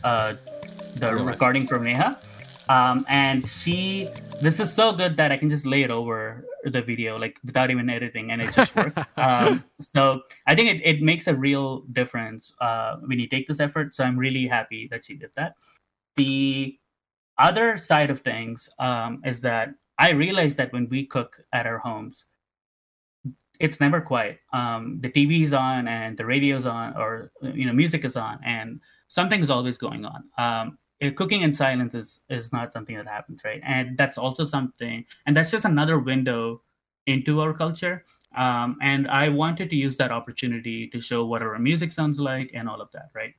recording from Neha. And this is so good that I can just lay it over the video, like without even editing, and it just works. So I think it makes a real difference when you take this effort. So I'm really happy that she did that. The other side of things is that I realized that when we cook at our homes, it's never quiet. The TV is on and the radio's on, or music is on, and something's always going on. Cooking in silence is not something that happens, right? And that's also something, and that's just another window into our culture. And I wanted to use that opportunity to show what our music sounds like and all of that, right?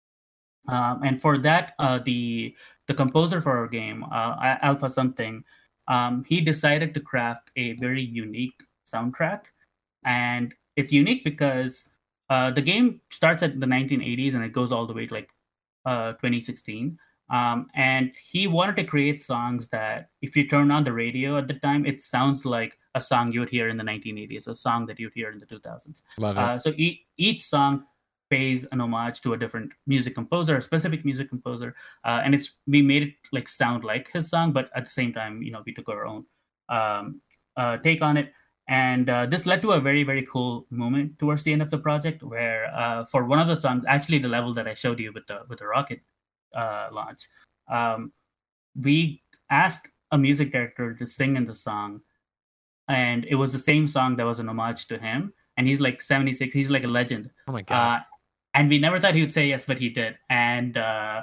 And for that, the composer for our game, Alpha Something, he decided to craft a very unique soundtrack. And it's unique because the game starts at the 1980s and it goes all the way to like 2016. And he wanted to create songs that if you turn on the radio at the time, it sounds like a song you would hear in the 1980s, a song that you'd hear in the 2000s. Love it. So each song pays an homage to a different music composer, a specific music composer. And we made it like sound like his song, but at the same time, we took our own take on it. And this led to a very, very cool moment towards the end of the project where for one of the songs, actually the level that I showed you with the rocket launch, we asked a music director to sing in the song, and it was the same song that was an homage to him. And he's like 76, he's like a legend. Oh my god! And we never thought he would say yes, but he did. And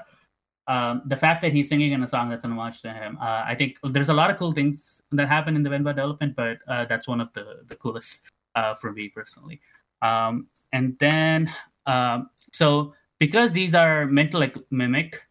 the fact that he's singing in a song that's an homage to him, I think there's a lot of cool things that happen in the Venba development, but that's one of the coolest for me personally. And then so because these are meant to like mimic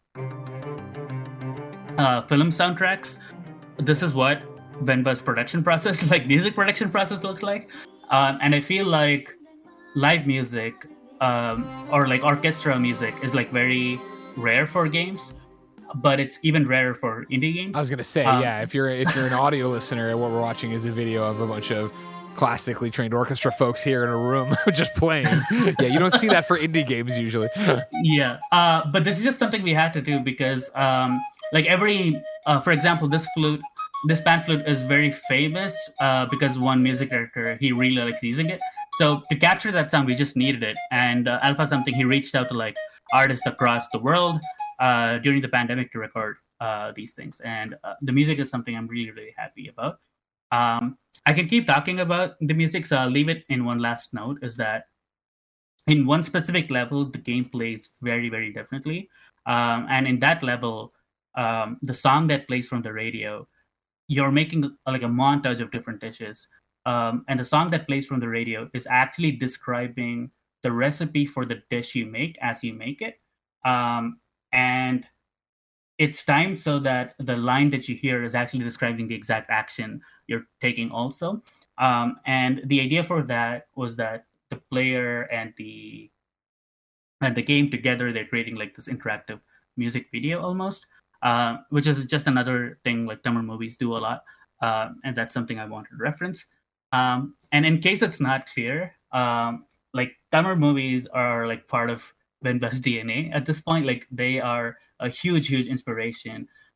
film soundtracks, this is what Venba's production process, like music production process, looks like. And I feel like live music or like orchestra music is like very rare for games, but it's even rarer for indie games. I was gonna say, yeah, if you're an audio listener, what we're watching is a video of a bunch of classically trained orchestra folks here in a room just playing. Yeah, you don't see that for indie games usually. Yeah, but this is just something we had to do because like for example, this pan flute is very famous because one music director, he really likes using it. So to capture that sound, we just needed it. And Alpha Something, he reached out to like artists across the world during the pandemic to record these things. And the music is something I'm really, really happy about. I can keep talking about the music, so I'll leave it in one last note, is that in one specific level, the game plays very, very differently. And in that level, the song that plays from the radio, you're making like a montage of different dishes. And the song that plays from the radio is actually describing the recipe for the dish you make as you make it. And it's timed so that the line that you hear is actually describing the exact action you're taking also. And the idea for that was that the player and the game together, they're creating like this interactive music video almost, which is just another thing like Tamil movies do a lot. And that's something I wanted to reference. And in case it's not clear, like Tamil movies are like part of Venba's DNA at this point. Like they are a huge, huge inspiration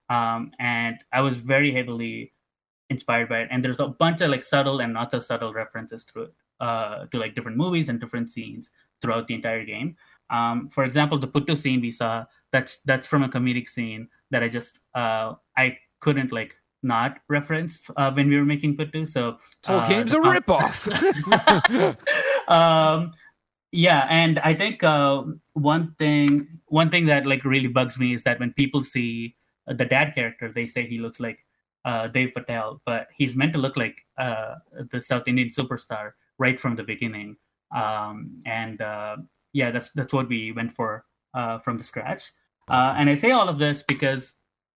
And I was very heavily inspired by it. And there's a bunch of like subtle and not so subtle references to it, to like different movies and different scenes throughout the entire game. For example, the Puttu scene we saw, that's from a comedic scene that I couldn't like not reference when we were making Puttu. So game's a ripoff. Yeah, and I think one thing that like really bugs me is that when people see the dad character, they say he looks like Dev Patel, but he's meant to look like the South Indian superstar right from the beginning. Yeah, that's what we went for from the scratch. Awesome. And I say all of this because,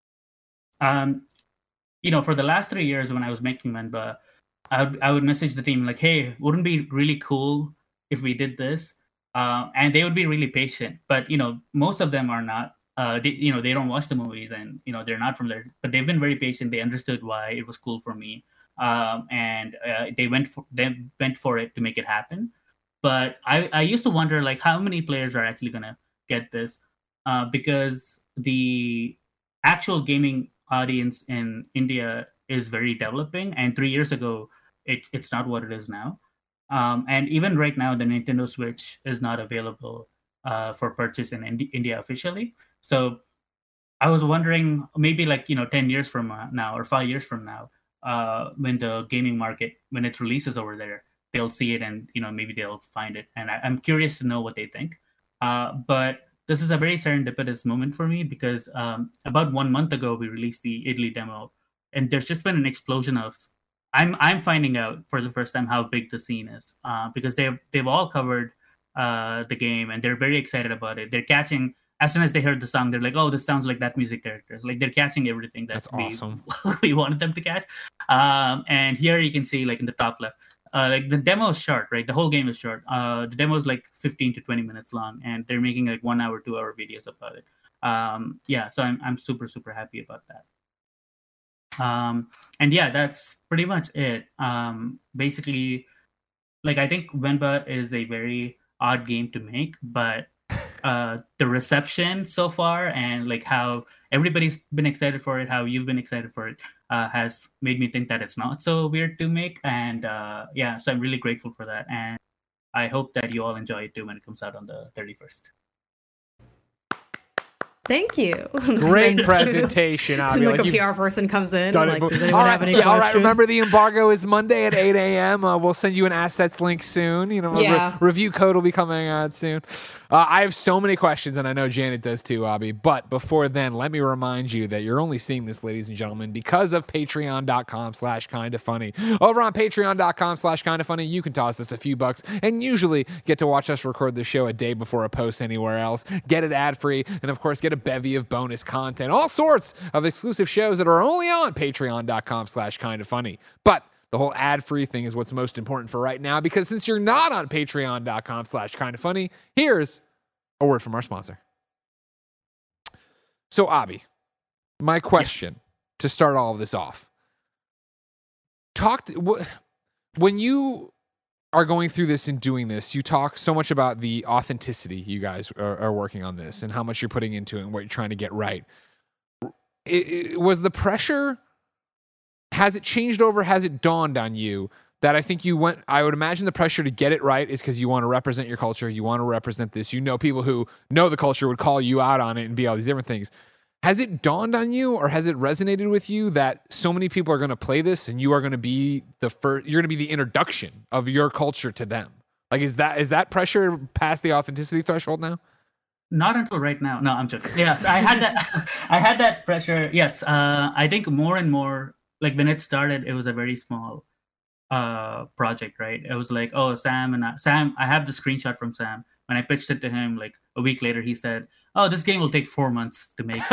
for the last 3 years when I was making Venba, I would message the team like, "Hey, wouldn't it be really cool if we did this?" And they would be really patient. But most of them are not. They don't watch the movies, and they're not from there. But they've been very patient. They understood why it was cool for me, and they went for it to make it happen. But I used to wonder like how many players are actually gonna get this, because the actual gaming audience in India is very developing, and 3 years ago it's not what it is now. And even right now, the Nintendo Switch is not available for purchase in India officially. So I was wondering, maybe like 10 years from now or 5 years from now, when the gaming market, when it releases over there, they'll see it and maybe they'll find it. And I'm curious to know what they think. But this is a very serendipitous moment for me because about 1 month ago we released the Italy demo, and there's just been an explosion of. I'm finding out for the first time how big the scene is, because they've all covered the game and they're very excited about it. They're catching, as soon as they heard the song, they're like, "Oh, this sounds like that music character." Like they're catching everything that's awesome. we wanted them to catch. And here you can see, like in the top left, like the demo is short, right? The whole game is short. The demo is like 15 to 20 minutes long, and they're making like 1 hour, 2 hour videos about it. So I'm super, super happy about that. And yeah, that's pretty much it. Basically, like I think Venba is a very odd game to make, but the reception so far and like how everybody's been excited for it, how you've been excited for it, has made me think that it's not so weird to make. And so I'm really grateful for that, and I hope that you all enjoy it too when it comes out on the 31st. Thank you. Great presentation, Abhi. Like a PR person comes in. Like, does anyone have any all right. Remember, the embargo is Monday at 8 a.m. We'll send you an assets link soon. Review code will be coming out soon. I have so many questions, and I know Janet does too, Abhi. But before then, let me remind you that you're only seeing this, ladies and gentlemen, because of patreon.com/kindafunny. Over on patreon.com/kindafunny, you can toss us a few bucks and usually get to watch us record the show a day before it posts anywhere else. Get it ad-free, and of course, get a bevy of bonus content, all sorts of exclusive shows that are only on patreon.com/kindafunny. But the whole ad-free thing is what's most important for right now, because since you're not on patreon.com/kindafunny, here's a word from our sponsor. So, Abhi, my question to start all of this off. When you are going through this and doing this, you talk so much about the authenticity you guys are working on this and how much you're putting into it and what you're trying to get right. Was the pressure, has it changed over, has it dawned on you that I think I would imagine the pressure to get it right is because you want to represent your culture, you want to represent this, people who know the culture would call you out on it and be all these different things. Has it dawned on you, or has it resonated with you that so many people are going to play this and you are going to be the first, you're going to be the introduction of your culture to them? Like, is that pressure past the authenticity threshold now? Not until right now. No, I'm joking. Yes, I had that. I had that pressure. Yes, I think more and more. Like when it started, it was a very small project, right? It was like, oh, Sam. I have the screenshot from Sam. When I pitched it to him, like a week later, he said, "Oh, this game will take 4 months to make."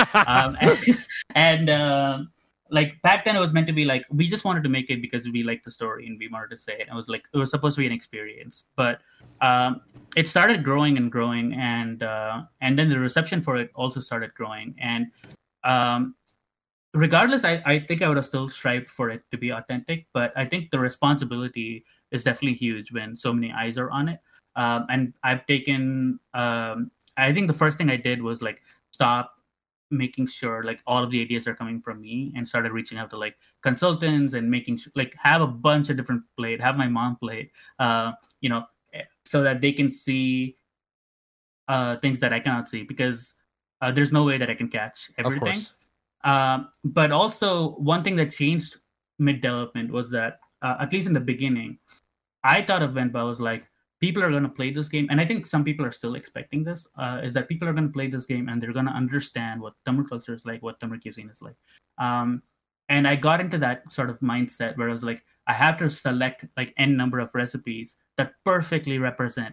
Like back then, it was meant to be like, we just wanted to make it because we liked the story and we wanted to say it. It was like, it was supposed to be an experience, but it started growing and growing, and then the reception for it also started growing. And regardless, I think I would have still strived for it to be authentic, but I think the responsibility is definitely huge when so many eyes are on it. And I've taken, I think the first thing I did was like stop making sure like all of the ideas are coming from me, and started reaching out to like consultants and making sure, like have a bunch of different play, have my mom play, so that they can see things that I cannot see, because there's no way that I can catch everything. Of course. But also one thing that changed mid development was that at least in the beginning, I thought of Venba was like, people are going to play this game, and I think some people are still expecting this, is that people are going to play this game and they're going to understand what Tamil culture is like, what Tamil cuisine is like. And I got into that sort of mindset where I was like, I have to select like n number of recipes that perfectly represent,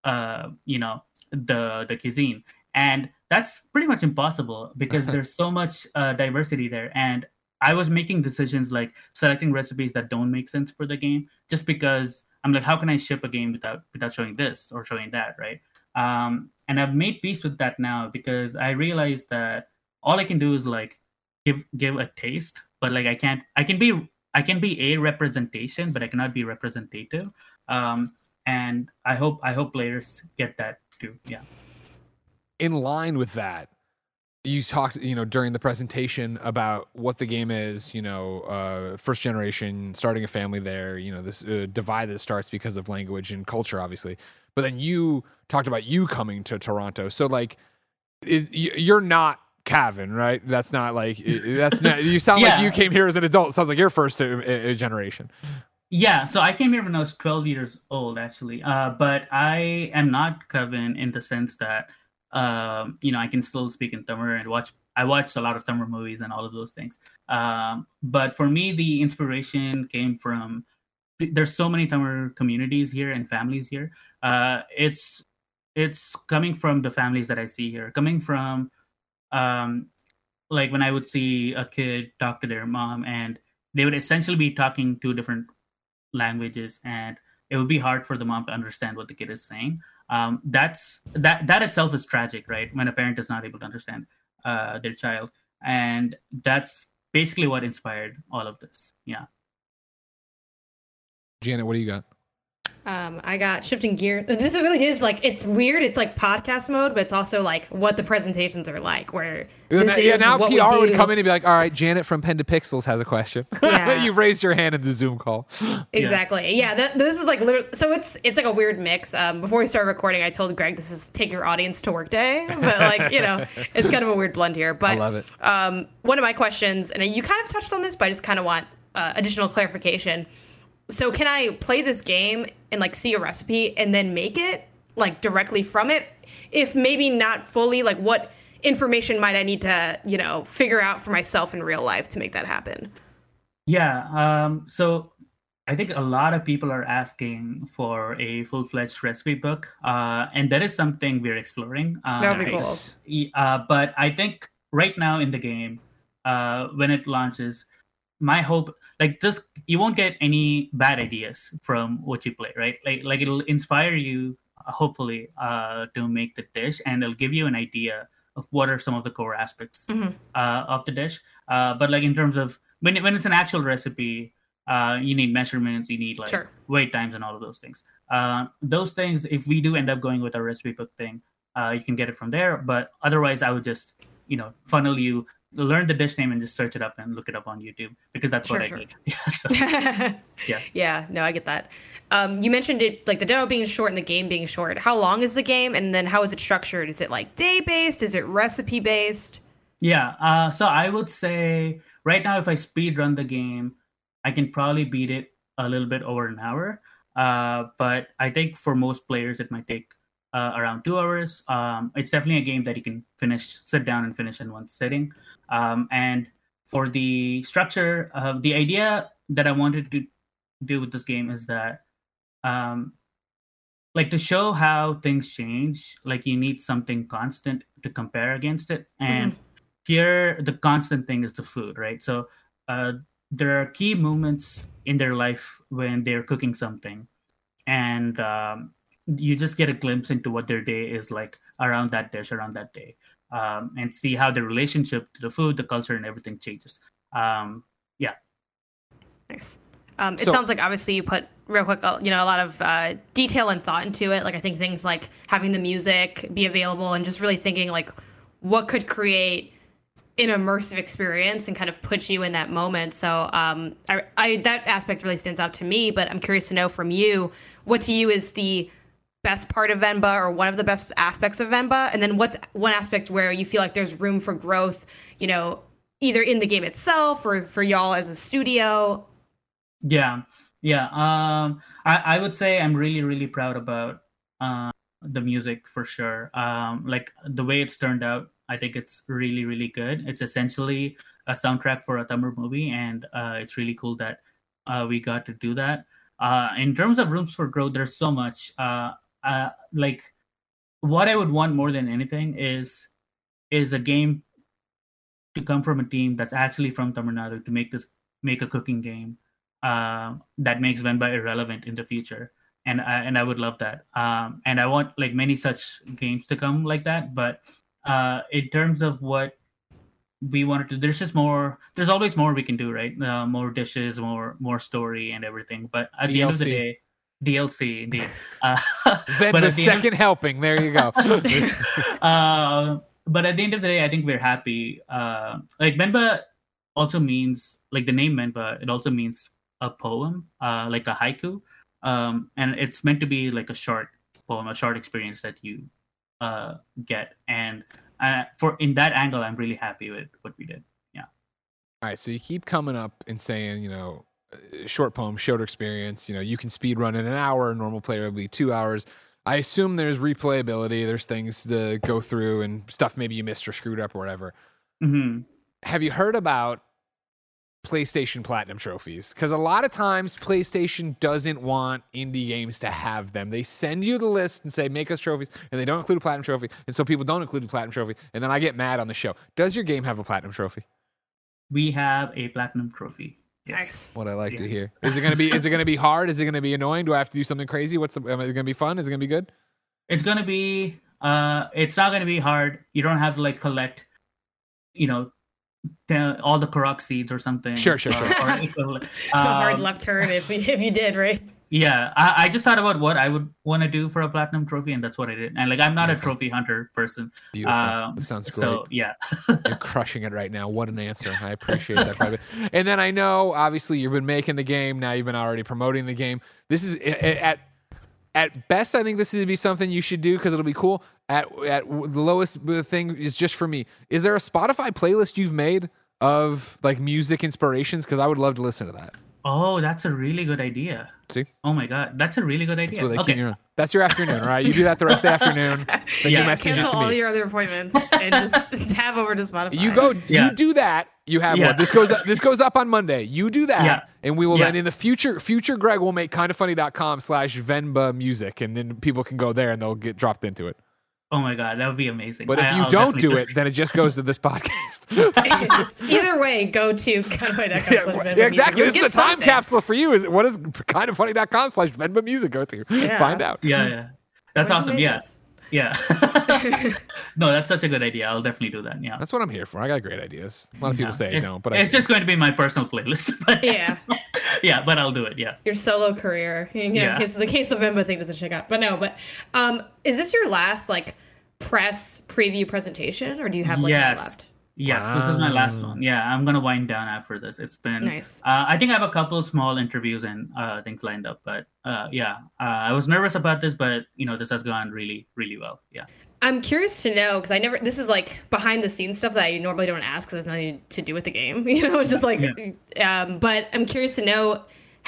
the cuisine. And that's pretty much impossible because there's so much diversity there. And I was making decisions like selecting recipes that don't make sense for the game, just because I'm like, how can I ship a game without showing this or showing that, right? And I've made peace with that now, because I realized that all I can do is like give a taste, but like I can be a representation, but I cannot be representative. And I hope players get that too. Yeah. In line with that, you talked, during the presentation about what the game is, first generation, starting a family there, this divide that starts because of language and culture, obviously. But then you talked about you coming to Toronto. So like, you're not Cavan, right? That's not like, that's not, you sound like you came here as an adult. It sounds like you're first generation. Yeah, so I came here when I was 12 years old, actually. But I am not Cavan in the sense that, I can still speak in Tamil and I watched a lot of Tamil movies and all of those things. But for me, the inspiration came from, there's so many Tamil communities here and families here. It's coming from the families that I see here, coming from, like when I would see a kid talk to their mom, and they would essentially be talking two different languages, and it would be hard for the mom to understand what the kid is saying. That itself is tragic, right? When a parent is not able to understand their child, and that's basically what inspired all of this. Yeah. Janet, what do you got? I got shifting gears. This really is like, it's weird. It's like podcast mode, but it's also like what the presentations are like. Where now PR would come in and be like, "All right, Janet from Pen to Pixels has a question." Yeah. You raised your hand in the Zoom call. Exactly. Yeah. This is like literally. So it's like a weird mix. Before we started recording, I told Greg this is take your audience to work day, but like it's kind of a weird blend here. But I love it. One of my questions, and you kind of touched on this, but I just kind of want additional clarification. So can I play this game and like see a recipe and then make it like directly from it? If maybe not fully, like what information might I need to, figure out for myself in real life to make that happen? Yeah. So I think a lot of people are asking for a full-fledged recipe book. And that is something we're exploring. That would be cool. But I think right now in the game, when it launches, my hope, like this, you won't get any bad ideas from what you play, right? Like it'll inspire you, hopefully, to make the dish, and it'll give you an idea of what are some of the core aspects of the dish. But like in terms of when it's an actual recipe, you need measurements, you need like wait times and all of those things. Those things, if we do end up going with a recipe book thing, you can get it from there. But otherwise, I would just funnel you. Learn the dish name and just search it up and look it up on YouTube, because that's what I did. Yeah, no, I get that. You mentioned it, like the demo being short and the game being short. How long is the game, and then how is it structured? Is it like day based? Is it recipe based? Yeah, so I would say right now, if I speed run the game, I can probably beat it a little bit over an hour. But I think for most players, it might take around 2 hours. It's definitely a game that you can sit down and finish in one sitting. And for the structure, the idea that I wanted to do with this game is that, like to show how things change, like you need something constant to compare against it. And here, the constant thing is the food, right? So there are key moments in their life when they're cooking something, and you just get a glimpse into what their day is like around that dish, around that day, and see how the relationship to the food, the culture, and everything changes. Yeah. Nice. It sounds like obviously you put real quick, a lot of detail and thought into it. Like I think things like having the music be available and just really thinking like what could create an immersive experience and kind of put you in that moment. So I that aspect really stands out to me, but I'm curious to know from you, what to you is the best part of Venba or one of the best aspects of Venba? And then what's one aspect where you feel like there's room for growth, either in the game itself or for y'all as a studio? Yeah. I would say I'm really, really proud about the music for sure. Like the way it's turned out, I think it's really, really good. It's essentially a soundtrack for a Tamil movie, and it's really cool that we got to do that. In terms of rooms for growth, there's so much. Like what I would want more than anything is a game to come from a team that's actually from Tamil Nadu to make a cooking game that makes Venba irrelevant in the future. And I would love that. And I want like many such games to come like that. But in terms of what we wanted to, there's always more we can do, right? More dishes, more story and everything. But at the end of the day, DLC indeed. Venba's second helping. There you go. But at the end of the day, I think we're happy. Like Venba also means, like the name Venba, it also means a poem, like a haiku. And it's meant to be like a short poem, a short experience that you get. And in that angle, I'm really happy with what we did. Yeah. All right. So you keep coming up and saying, short poem, short experience. You can speed run in an hour. Normal player will be 2 hours. I assume there's replayability. There's things to go through and stuff maybe you missed or screwed up or whatever. Mm-hmm. Have you heard about PlayStation Platinum trophies? Because a lot of times PlayStation doesn't want indie games to have them. They send you the list and say, make us trophies, and they don't include a Platinum trophy. And so people don't include the Platinum trophy, and then I get mad on the show. Does your game have a Platinum trophy? We have a Platinum trophy. Yes. Nice. What I like to hear. Is it gonna be hard? Is it gonna be annoying? Do I have to do something crazy? Is it gonna be fun? Is it gonna be good? It's gonna be it's not gonna be hard. You don't have to like collect, all the Korok seeds or something. Sure. Or hard left turn if you did, right? Yeah, I just thought about what I would want to do for a Platinum trophy, and that's what I did. And like, I'm not a trophy hunter person. Beautiful. That sounds great. So yeah, you're crushing it right now. What an answer! I appreciate that quite a bit. And then I know, obviously, you've been making the game. Now you've been already promoting the game. This is at best, I think this would be something you should do because it'll be cool. At the lowest thing is just for me. Is there a Spotify playlist you've made of like music inspirations? Because I would love to listen to that. Oh, that's a really good idea. See? Oh my God, that's a really good idea. That's your afternoon, all right? You do that the rest of the afternoon. Then you message it to all me. your other appointments and just have over to Spotify. You do that. You have one. This goes up on Monday. You do that, and we will then in the future Greg will make kindafunny.com/Venba music, and then people can go there and they'll get dropped into it. Oh my God, that would be amazing. But if you don't do it, then it just goes to this podcast. Either way, go to kindafunny.com/Venba music. Exactly. This is a time capsule for you. What does kindafunny.com/Venba music go to? Yeah. Find out. Yeah. That's awesome. Yes. Yeah. No, that's such a good idea. I'll definitely do that. Yeah. That's what I'm here for. I got great ideas. A lot of people say I don't, but it's just going to be my personal playlist. But yeah, but I'll do it. Yeah. Your solo career. It's the case of Venba thing doesn't check out. But is this your last like press preview presentation, or do you have like left? Yes, This is my last one. Yeah, I'm gonna wind down after this. It's been nice. I think I have a couple small interviews and things lined up, but I was nervous about this, but this has gone really, really well. Yeah. I'm curious to know because this is like behind the scenes stuff that I normally don't ask because it's nothing to do with the game. It's just like, but I'm curious to know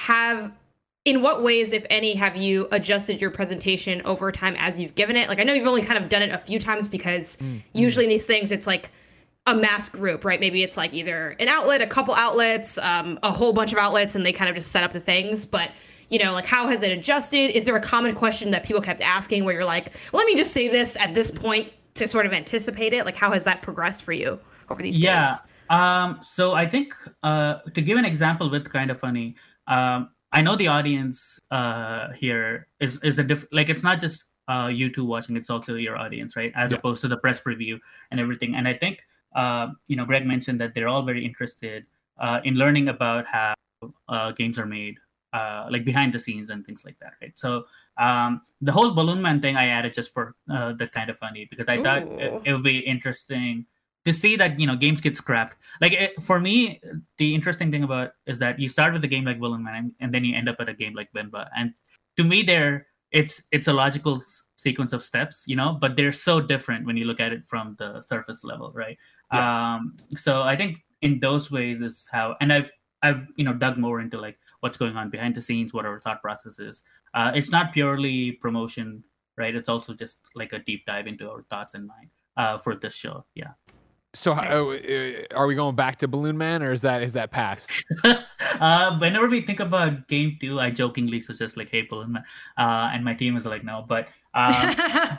in what ways, if any, have you adjusted your presentation over time as you've given it? Like, I know you've only kind of done it a few times because usually in these things, it's like a mass group, right? Maybe it's like either an outlet, a couple outlets, a whole bunch of outlets, and they kind of just set up the things. But, like how has it adjusted? Is there a common question that people kept asking where you're like, let me just say this at this point to sort of anticipate it? Like, how has that progressed for you over these days? So I think to give an example with Kinda Funny, I know the audience here is a different, like it's not just you two watching, it's also your audience, right? As opposed to the press preview and everything. And I think, Greg mentioned that they're all very interested in learning about how games are made, like behind the scenes and things like that, right? So the whole Balloon Man thing I added just for the Kinda Funny because I thought it would be interesting to see that games get scrapped. For me, the interesting thing about is that you start with a game like Balloon Man, and then you end up at a game like Venba, and to me, it's a logical sequence of steps, but they're so different when you look at it from the surface level, right? Yeah. So I think in those ways is how, and I've dug more into like what's going on behind the scenes, what our thought process is. It's not purely promotion, right? It's also just like a deep dive into our thoughts and mind for this show. Yeah. So are we going back to Balloon Man, or is that past? Whenever we think about game 2, I jokingly suggest like, hey, Balloon Man, and my team is like, no. But I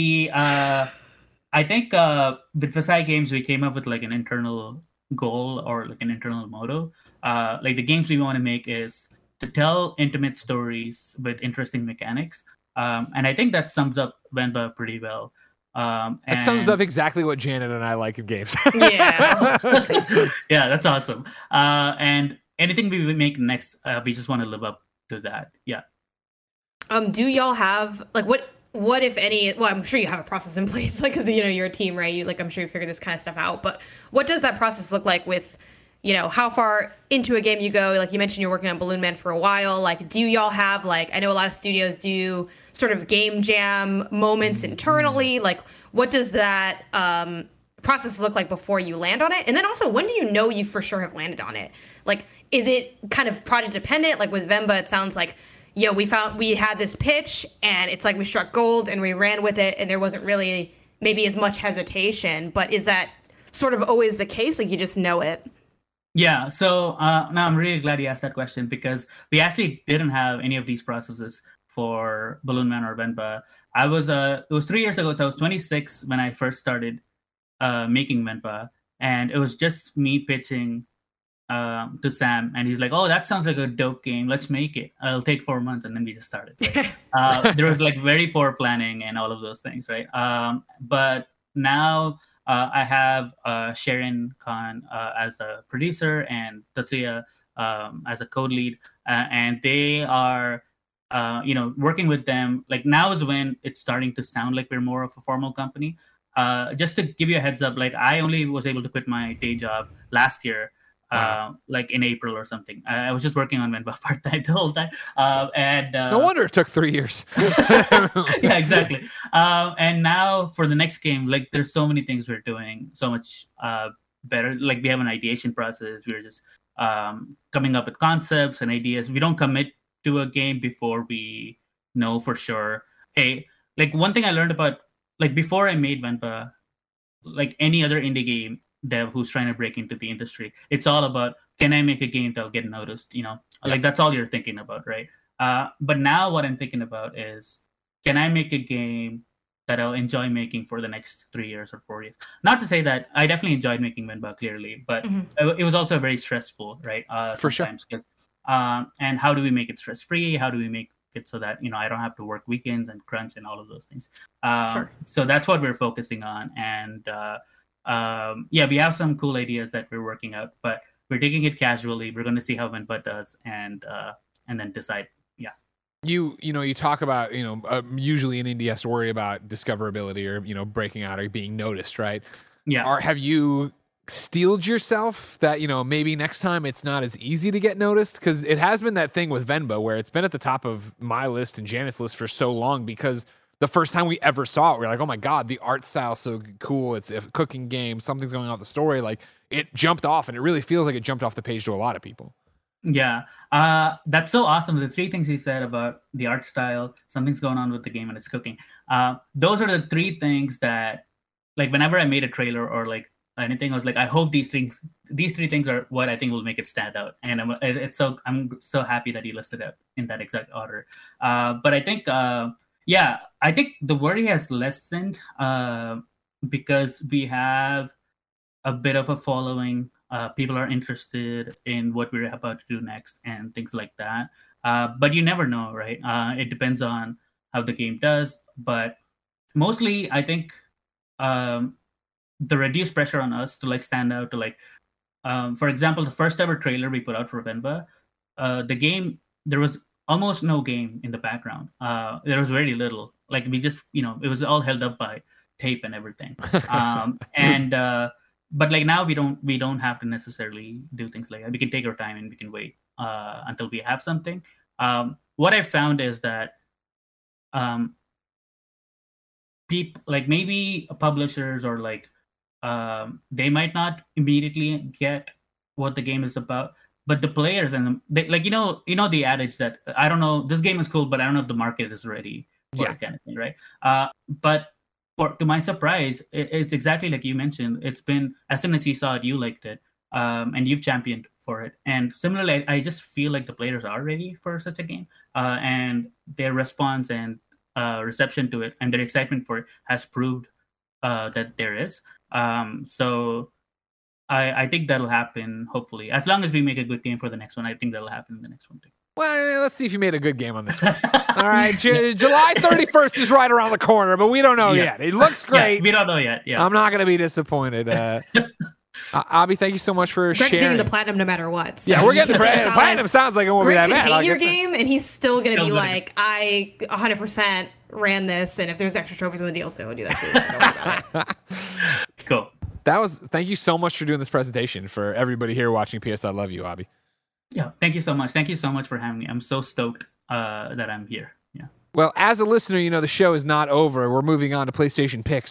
think with Versailles Games, we came up with like an internal goal or like an internal motto. Like the games we want to make is to tell intimate stories with interesting mechanics, and I think that sums up Venba pretty well. That sums up exactly what Janet and I like in games. Yeah. Yeah, that's awesome. And anything we make next, we just want to live up to that. Yeah. Do y'all have like what if any? Well, I'm sure you have a process in place, like because you're a team, right? I'm sure you figure this kind of stuff out. But what does that process look like with, how far into a game you go? Like you mentioned, you're working on Balloon Man for a while. Like, do y'all have I know a lot of studios do sort of game jam moments internally. Like, what does that process look like before you land on it? And then also, when do you know you for sure have landed on it? Like, is it kind of project dependent? Like with Venba, it sounds like, we had this pitch and it's like we struck gold and we ran with it and there wasn't really maybe as much hesitation. But is that sort of always the case? Like you just know it? Yeah. So now I'm really glad you asked that question because we actually didn't have any of these processes for Balloon Man or Venba. It was 3 years ago, so I was 26 when I first started making Venba, and it was just me pitching to Sam, and he's like, "Oh, that sounds like a dope game. Let's make it. It'll take 4 months," and then we just started. Right? There was like very poor planning and all of those things, right? But now I have Sharon Khan as a producer and Tatsuya as a code lead, and they are. Working with them, like now is when it's starting to sound like we're more of a formal company. Just to give you a heads up, like I only was able to quit my day job last year, like in April or something. I was just working on Venba part-time the whole time. No wonder it took 3 years. Yeah, exactly. And now for the next game, like there's so many things we're doing so much better. Like we have an ideation process. We're just coming up with concepts and ideas. We don't commit to a game before we know for sure. Hey, like one thing I learned about, like before I made Venba, like any other indie game dev who's trying to break into the industry, it's all about, can I make a game that'll get noticed? Like that's all you're thinking about, right? But now what I'm thinking about is, can I make a game that I'll enjoy making for the next 3 years or 4 years? Not to say that I definitely enjoyed making Venba, clearly, but it was also very stressful, right? For sure. And how do we make it stress-free? How do we make it so that I don't have to work weekends and crunch and all of those things? Sure. So that's what we're focusing on, and we have some cool ideas that we're working out, but we're taking it casually. We're going to see how Venba does, and then decide. Yeah. You talk about usually in indie has to worry about discoverability or breaking out or being noticed, right? Yeah. Have you steeled yourself that maybe next time it's not as easy to get noticed? Because it has been that thing with Venba where it's been at the top of my list and Janet's list for so long, because the first time we ever saw it, we were like, oh my god, the art style's so cool, it's a cooking game, something's going on with the story, like it jumped off, and it really feels like it jumped off the page to a lot of people. Yeah, that's so awesome. The 3 things he said about the art style, something's going on with the game, and it's cooking. Those are the 3 things that, like, whenever I made a trailer or like anything, I was like, I hope these 3 things are what I think will make it stand out. And I'm so happy that he listed it in that exact order. But I think, I think the worry has lessened because we have a bit of a following. People are interested in what we're about to do next and things like that. But you never know, right? It depends on how the game does. But mostly, I think the reduced pressure on us to like stand out, to like, for example, the first ever trailer we put out for Venba, the game, there was almost no game in the background. There was very little. Like we just, it was all held up by tape and everything. And but like now we don't have to necessarily do things like that. We can take our time and we can wait until we have something. What I've found is that people like maybe publishers or like they might not immediately get what the game is about, but the players and they, like the adage that I don't know, this game is cool, but I don't know if the market is ready for it, kind of thing, right? But to my surprise, it's exactly like you mentioned. It's been, as soon as you saw it, you liked it, and you've championed for it. And similarly, I just feel like the players are ready for such a game, and their response and reception to it and their excitement for it has proved that there is. So I think that'll happen, hopefully. As long as we make a good game for the next one, I think that'll happen in the next one too. Well, I mean, let's see if you made a good game on this one. All right, July 31st is right around the corner, but we don't know yet. It looks great. Yeah, we don't know yet. Yeah, I'm not going to be disappointed. Abby, thank you so much for Greg's sharing. getting the platinum no matter what. So. Yeah, we're getting the platinum. Sounds like it won't be that bad. Hate your game, and he's still going to be like, I 100% ran this, and if there's extra trophies on the deal, so we'll do that too. Don't worry about it. Cool. Thank you so much for doing this presentation for everybody here watching PS I Love You, Abby. Yeah, thank you so much. Thank you so much for having me. I'm so stoked that I'm here. Yeah. Well, as a listener, you know the show is not over. We're moving on to PlayStation picks.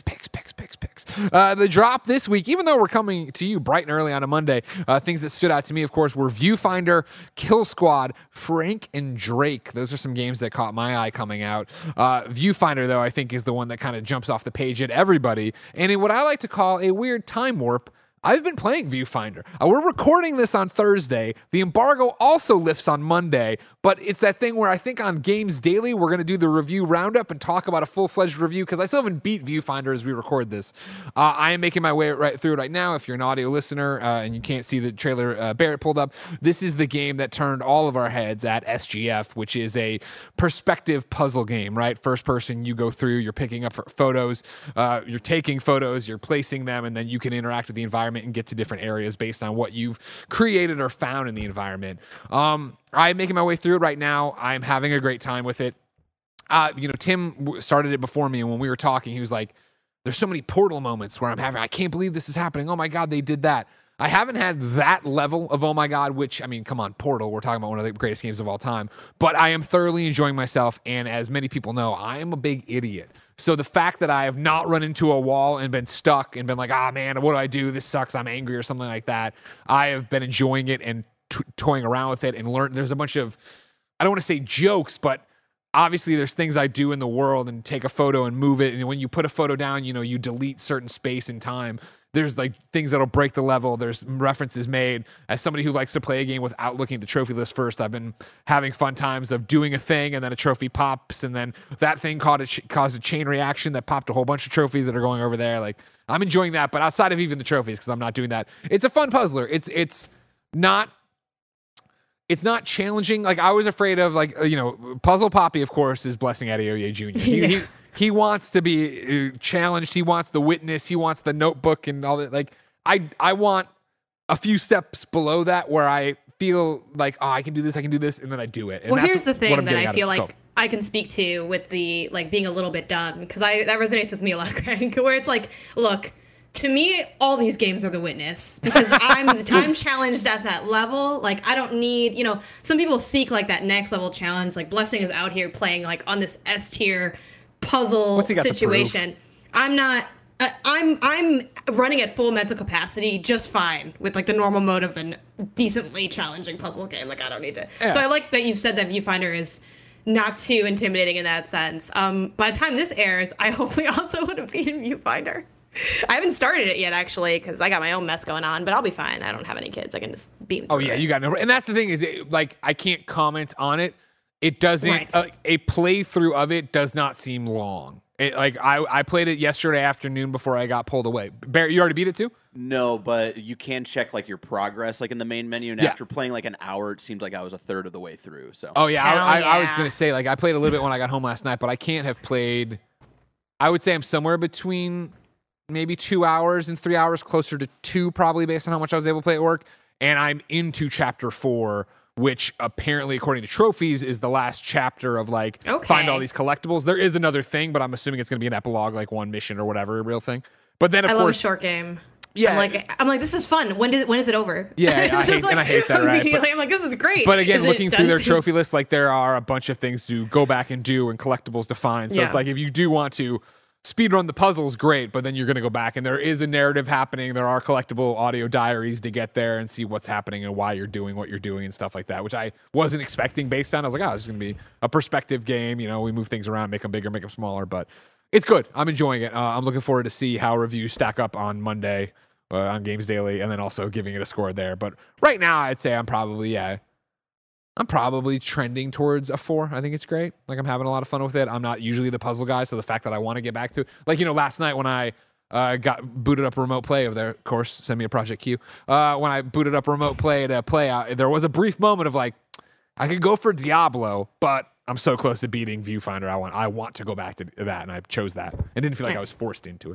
The drop this week, even though we're coming to you bright and early on a Monday, things that stood out to me, of course, were Viewfinder, Kill Squad, Frank and Drake. Those are some games that caught my eye coming out. Viewfinder, though, I think is the one that kind of jumps off the page at everybody. And in what I like to call a weird time warp, I've been playing Viewfinder. We're recording this on Thursday. The embargo also lifts on Monday, but it's that thing where I think on Games Daily, we're going to do the review roundup and talk about a full-fledged review because I still haven't beat Viewfinder as we record this. I am making my way right through it right now. If you're an audio listener and you can't see the trailer Barrett pulled up, this is the game that turned all of our heads at SGF, which is a perspective puzzle game, right? First person, you go through, you're picking up photos, you're taking photos, you're placing them, and then you can interact with the environment and get to different areas based on what you've created or found in the environment. I'm making my way through it right now. I'm having a great time with it. Tim started it before me, and when we were talking, he was like, there's so many Portal moments where I can't believe this is happening. Oh my God, they did that. I haven't had that level of oh my God, which, I mean, come on, Portal, we're talking about one of the greatest games of all time, but I am thoroughly enjoying myself, and as many people know, I am a big idiot. So the fact that I have not run into a wall and been stuck and been like, man, what do I do? This sucks. I'm angry or something like that. I have been enjoying it and toying around with it and learn. There's a bunch of, I don't want to say jokes, but obviously there's things I do in the world and take a photo and move it. And when you put a photo down, you delete certain space and time. There's like things that'll break the level. There's references made. As somebody who likes to play a game without looking at the trophy list first, I've been having fun times of doing a thing and then a trophy pops and then that thing caused a chain reaction that popped a whole bunch of trophies that are going over there. Like I'm enjoying that, but outside of even the trophies, because I'm not doing that, it's a fun puzzler. It's not challenging. Like I was afraid of Puzzle Poppy, of course, is Blessing Adeoye Jr. He wants to be challenged. He wants the witness. He wants the notebook and all that. Like I want a few steps below that where I feel like, I can do this, and then I do it. And well, here's the thing that I feel like I can speak to with the being a little bit dumb, because that resonates with me a lot, Greg, where it's like, look, to me, all these games are the witness because I'm challenged at that level. Like I don't need, some people seek like that next level challenge. Like Blessing is out here playing like on this S tier puzzle situation. I'm not. I'm running at full mental capacity just fine with like the normal mode of a decently challenging puzzle game. Like I don't need to. Yeah. So I like that you've said that Viewfinder is not too intimidating in that sense. By the time this airs, I hopefully also would have beaten Viewfinder. I haven't started it yet, actually, because I got my own mess going on, but I'll be fine. I don't have any kids. I can just beat them. Oh, yeah, you got no. And that's the thing is, I can't comment on it. It doesn't, right. A playthrough of it does not seem long. I played it yesterday afternoon before I got pulled away. Barry, you already beat it too? No, but you can check like your progress like in the main menu. And after playing like an hour, it seemed like I was a third of the way through. So. Oh, yeah. I was going to say, I played a little bit when I got home last night, but I can't have played. I would say I'm somewhere between maybe 2 hours and 3 hours, closer to 2 probably based on how much I was able to play at work. And I'm into chapter 4, which apparently, according to trophies, is the last chapter of find all these collectibles. There is another thing, but I'm assuming it's going to be an epilogue, like one mission or whatever, a real thing. But then, of course, love a short game. Yeah. I'm like, this is fun. When is it over? Yeah, I hate that, right? But, I'm like, this is great. But again, Is it looking through their done? trophy list, like there are a bunch of things to go back and do and collectibles to find. So Yeah. it's like if you do want to speedrun the puzzles, great, but then you're going to go back and there is a narrative happening. There are collectible audio diaries to get there and see what's happening and why you're doing what you're doing and stuff like that, which I wasn't expecting based on. I was like, oh, this is going to be a perspective game. You know, we move things around, make them bigger, make them smaller, but it's good. I'm enjoying it. I'm looking forward to see how reviews stack up on Monday on Games Daily and then also giving it a score there. But right now, I'd say I'm probably trending towards a 4. I think it's great. Like, I'm having a lot of fun with it. I'm not usually the puzzle guy, so the fact that I want to get back to, like, you know, last night when I got booted up a remote play of their, of course, send me a Project Q. When I booted up a remote play to play out, there was a brief moment of like, I could go for Diablo, but I'm so close to beating Viewfinder. I want to go back to that, and I chose that. I didn't feel like I was forced into it.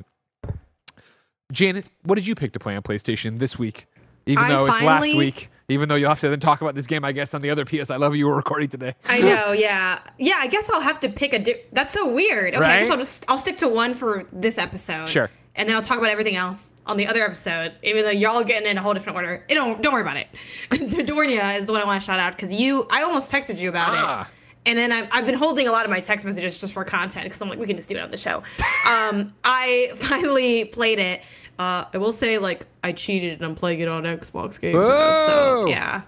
Janet, what did you pick to play on PlayStation this week? Even though it's last week, even though you'll have to then talk about this game, I guess, on the other PS I Love You were recording today. I know, yeah. Yeah, I guess I'll have to pick that's so weird. Okay, Right? I guess I'll stick to one for this episode. Sure. And then I'll talk about everything else on the other episode, even though y'all getting in a whole different order. Don't worry about it. Dornia is the one I want to shout out because I almost texted you about it. And then I've been holding a lot of my text messages just for content because I'm like, we can just do it on the show. I finally played it. I will say, like, I cheated and I'm playing it on Xbox Game Pass, so yeah.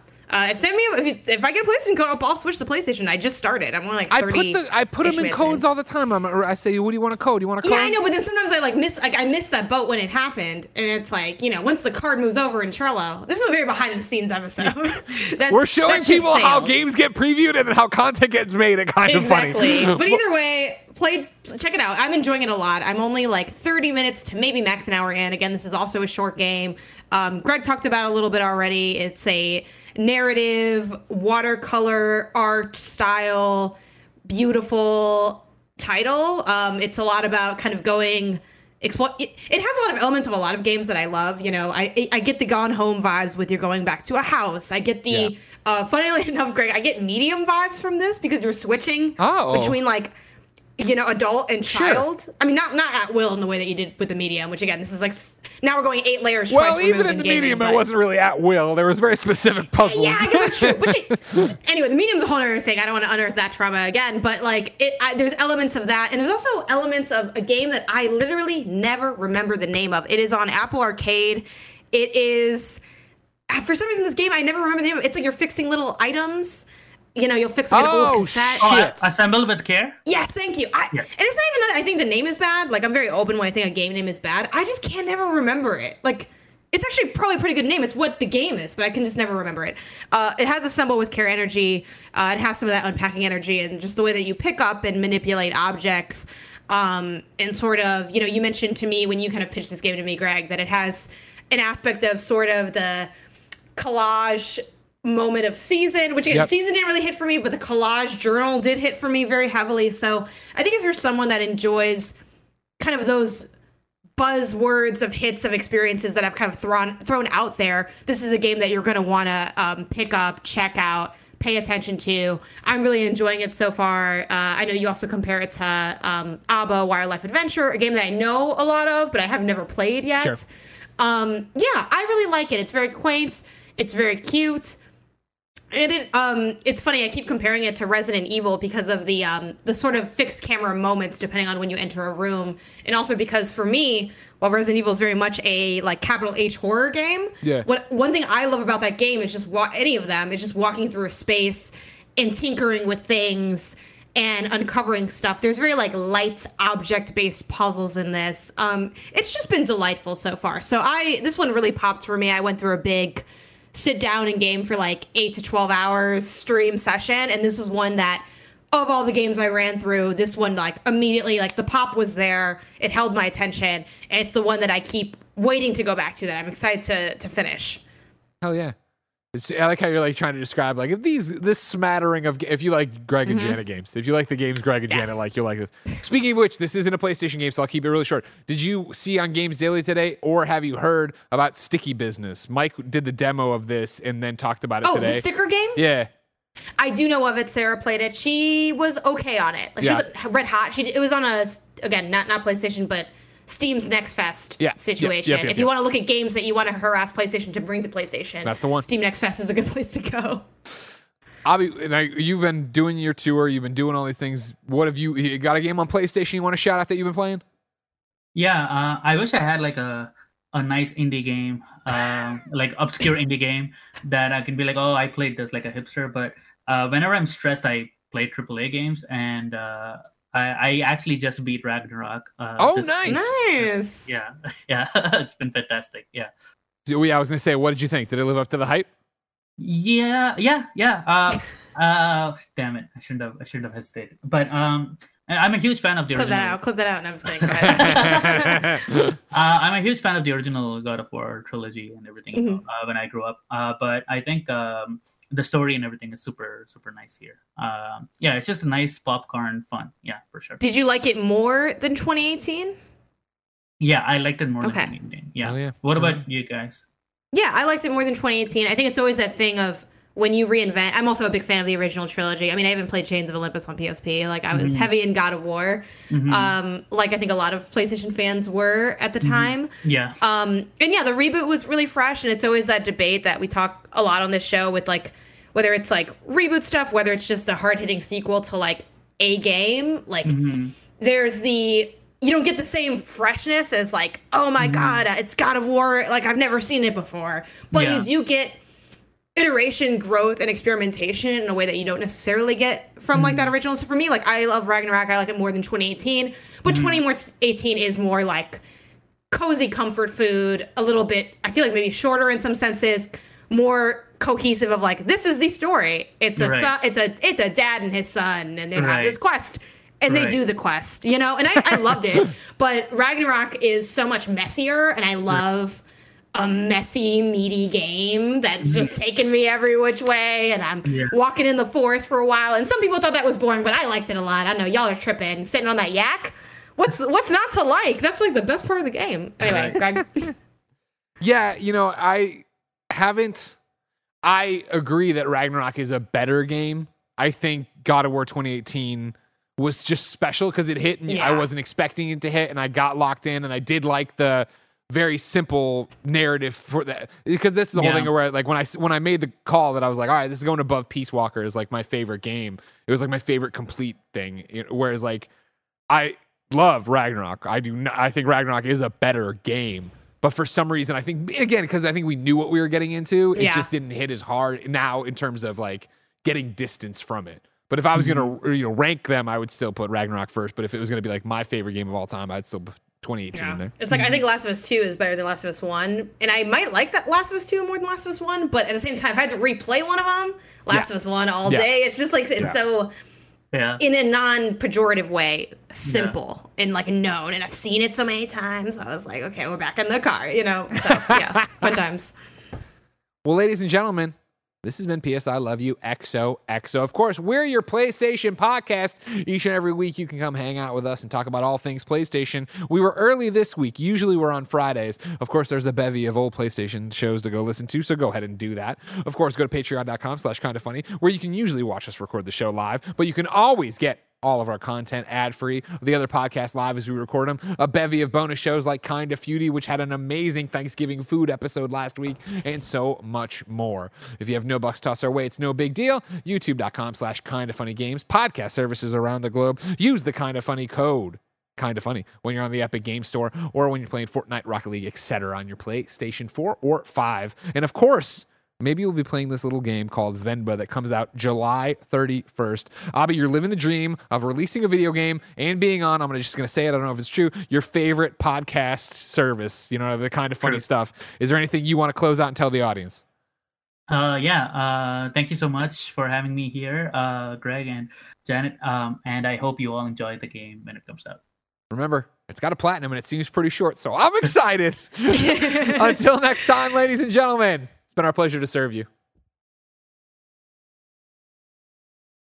If I get a PlayStation code, I'll switch to PlayStation. I just started. I'm only like 30. I put them in codes all the time. I say, what do you want a code? You want a code? Yeah, I know, but then sometimes I miss that boat when it happened, and it's like, you know, once the card moves over in Trello. This is a very behind the scenes episode. We're showing people how games get previewed and then how content gets made. It's kind of funny. But either way, check it out. I'm enjoying it a lot. I'm only like 30 minutes to maybe max an hour in. Again, this is also a short game. Greg talked about it a little bit already. It's a narrative, watercolor art style, beautiful title. It's a lot about kind of going. It has a lot of elements of a lot of games that I love. You know, I get the Gone Home vibes with you're going back to a house. I get the funnily enough, Greg, I get Medium vibes from this because you're switching between like, you know, adult and child. Sure. I mean, not at will in the way that you did with the Medium, which again, this is like, now we're going 8 layers. Well, even in the Medium, it wasn't really at will. There was very specific puzzles. Yeah, I guess that's true. Anyway, the Medium's a whole other thing. I don't want to unearth that trauma again, but like, there's elements of that, and there's also elements of a game that I literally never remember the name of. It is on Apple Arcade. It is, for some reason, this game I never remember the name of. It's like you're fixing little items. You know, you'll fix like an old cassette. Assemble with care? Yes, thank you. And it's not even that I think the name is bad. Like, I'm very open when I think a game name is bad. I just can't never remember it. Like, it's actually probably a pretty good name. It's what the game is, but I can just never remember it. It has Assemble with Care energy. It has some of that unpacking energy and just the way that you pick up and manipulate objects. And sort of, you know, you mentioned to me when you kind of pitched this game to me, Greg, that it has an aspect of sort of the collage moment of season, which again, season didn't really hit for me, but the collage journal did hit for me very heavily. So I think if you're someone that enjoys kind of those buzzwords of hits of experiences that I've kind of thrown out there, this is a game that you're going to want to pick up, check out, pay attention to. I'm really enjoying it so far. I know you also compare it to ABBA Wildlife Adventure, a game that I know a lot of, but I have never played yet. Sure. I really like it. It's very quaint. It's very cute. And it's funny, I keep comparing it to Resident Evil because of the sort of fixed camera moments depending on when you enter a room. And also because for me, while Resident Evil is very much a like capital H horror game, one thing I love about that game is just any of them is just walking through a space and tinkering with things and uncovering stuff. There's very like light object-based puzzles in this. It's just been delightful so far. So this one really popped for me. I went through a big sit down and game for like 8 to 12 hours stream session, and this was one that of all the games I ran through, this one like immediately, like the pop was there, it held my attention, and it's the one that I keep waiting to go back to, that I'm excited to finish. Hell yeah. I like how you're like trying to describe like this smattering of, if you like Greg and Janet games, if you like the games Greg and Janet like, you'll like this. Speaking of which, this isn't a PlayStation game, so I'll keep it really short. Did you see on Games Daily today, or have you heard about Sticky Business? Mike did the demo of this and then talked about it today. Oh, the sticker game? Yeah. I do know of it. Sarah played it. She was okay on it. Like, she was red hot. It was on again, not PlayStation, but Steam's Next Fest Yeah. situation. Yep. If you want to look at games that you want to harass PlayStation to bring to PlayStation, that's the one. Steam Next Fest is a good place to go. Abby, you've been doing your tour. You've been doing all these things. What have you got a game on PlayStation you want to shout out that you've been playing? Yeah, I wish I had like a nice indie game, like obscure indie game that I can be like, oh, I played this like a hipster. But whenever I'm stressed, I play AAA games, and I actually just beat Ragnarok. Nice. Yeah, it's been fantastic. Yeah. I was gonna say, what did you think? Did it live up to the hype? Yeah. Damn it! I shouldn't have hesitated. But I'm a huge fan of the original. Clip that out. No, I'm just kidding. Go ahead. I'm a huge fan of the original God of War trilogy and everything when I grew up. But I think the story and everything is super, super nice here. Yeah, it's just a nice popcorn fun. Yeah, for sure. Did you like it more than 2018? Yeah, I liked it more than 2018. Yeah. Oh, yeah. What about you guys? Yeah, I liked it more than 2018. I think it's always that thing of when you reinvent. I'm also a big fan of the original trilogy. I mean, I even played Chains of Olympus on PSP. Like, I was heavy in God of War. Like I think a lot of PlayStation fans were at the time. Yeah. And yeah, the reboot was really fresh, and it's always that debate that we talk a lot on this show with, like, whether it's like reboot stuff, whether it's just a hard-hitting sequel to like a game. Like, there's the you don't get the same freshness as like, oh my god, it's God of War. Like, I've never seen it before, but you do get iteration, growth, and experimentation in a way that you don't necessarily get from like that original. So for me, like, I love Ragnarok. I like it more than 2018, but 2018 is more like cozy comfort food, a little bit, I feel like maybe shorter in some senses, more cohesive of like, this is the story. It's a son, it's a dad and his son, and they have this quest, and they do the quest, you know. And I loved it, but Ragnarok is so much messier, and I love a messy, meaty game that's just taken me every which way, and I'm walking in the forest for a while. And some people thought that was boring, but I liked it a lot. I know y'all are tripping, sitting on that yak. What's not to like? That's like the best part of the game. Anyway, Greg. Yeah, you know, I agree that Ragnarok is a better game. I think God of War 2018 was just special because it hit me. I wasn't expecting it to hit, and I got locked in, and I did like the very simple narrative for that, because this is the whole thing where, like, when I made the call that I was like, all right, this is going above Peace Walker is like my favorite game. It was like my favorite complete thing. Whereas like I love Ragnarok. I think Ragnarok is a better game. But for some reason, I think, again, because I think we knew what we were getting into, it just didn't hit as hard now in terms of like getting distance from it. But if I was going to rank them, I would still put Ragnarok first. But if it was going to be like my favorite game of all time, I'd still put 2018 in there. It's like, I think Last of Us 2 is better than Last of Us 1. And I might like that Last of Us 2 more than Last of Us 1. But at the same time, if I had to replay one of them, Last of Us 1 all day, it's just like, it's so... in a non-pejorative way, simple and like known, and I've seen it so many times. I was like, okay, we're back in the car, you know. So fun times. Well, ladies and gentlemen, this has been PS I Love You XOXO. Of course, we're your PlayStation podcast. Each and every week, you can come hang out with us and talk about all things PlayStation. We were early this week. Usually, we're on Fridays. Of course, there's a bevy of old PlayStation shows to go listen to, so go ahead and do that. Of course, go to patreon.com/kindafunny, where you can usually watch us record the show live, but you can always get all of our content ad-free. The other podcasts live as we record them. A bevy of bonus shows like Kinda Feudy, which had an amazing Thanksgiving food episode last week, and so much more. If you have no bucks tossed our way, it's no big deal. YouTube.com/kindafunnygames. Podcast services around the globe. Use the Kinda Funny code. Kinda Funny when you're on the Epic Game Store or when you're playing Fortnite, Rocket League, etc. on your PlayStation 4 or 5. And of course, maybe we'll be playing this little game called Venba that comes out July 31st. Abby, you're living the dream of releasing a video game and being on, I'm just going to say it, I don't know if it's true, your favorite podcast service, you know, the Kinda Funny stuff. Is there anything you want to close out and tell the audience? Thank you so much for having me here, Greg and Janet. And I hope you all enjoy the game when it comes out. Remember, it's got a platinum and it seems pretty short, so I'm excited. Until next time, ladies and gentlemen. It's been our pleasure to serve you.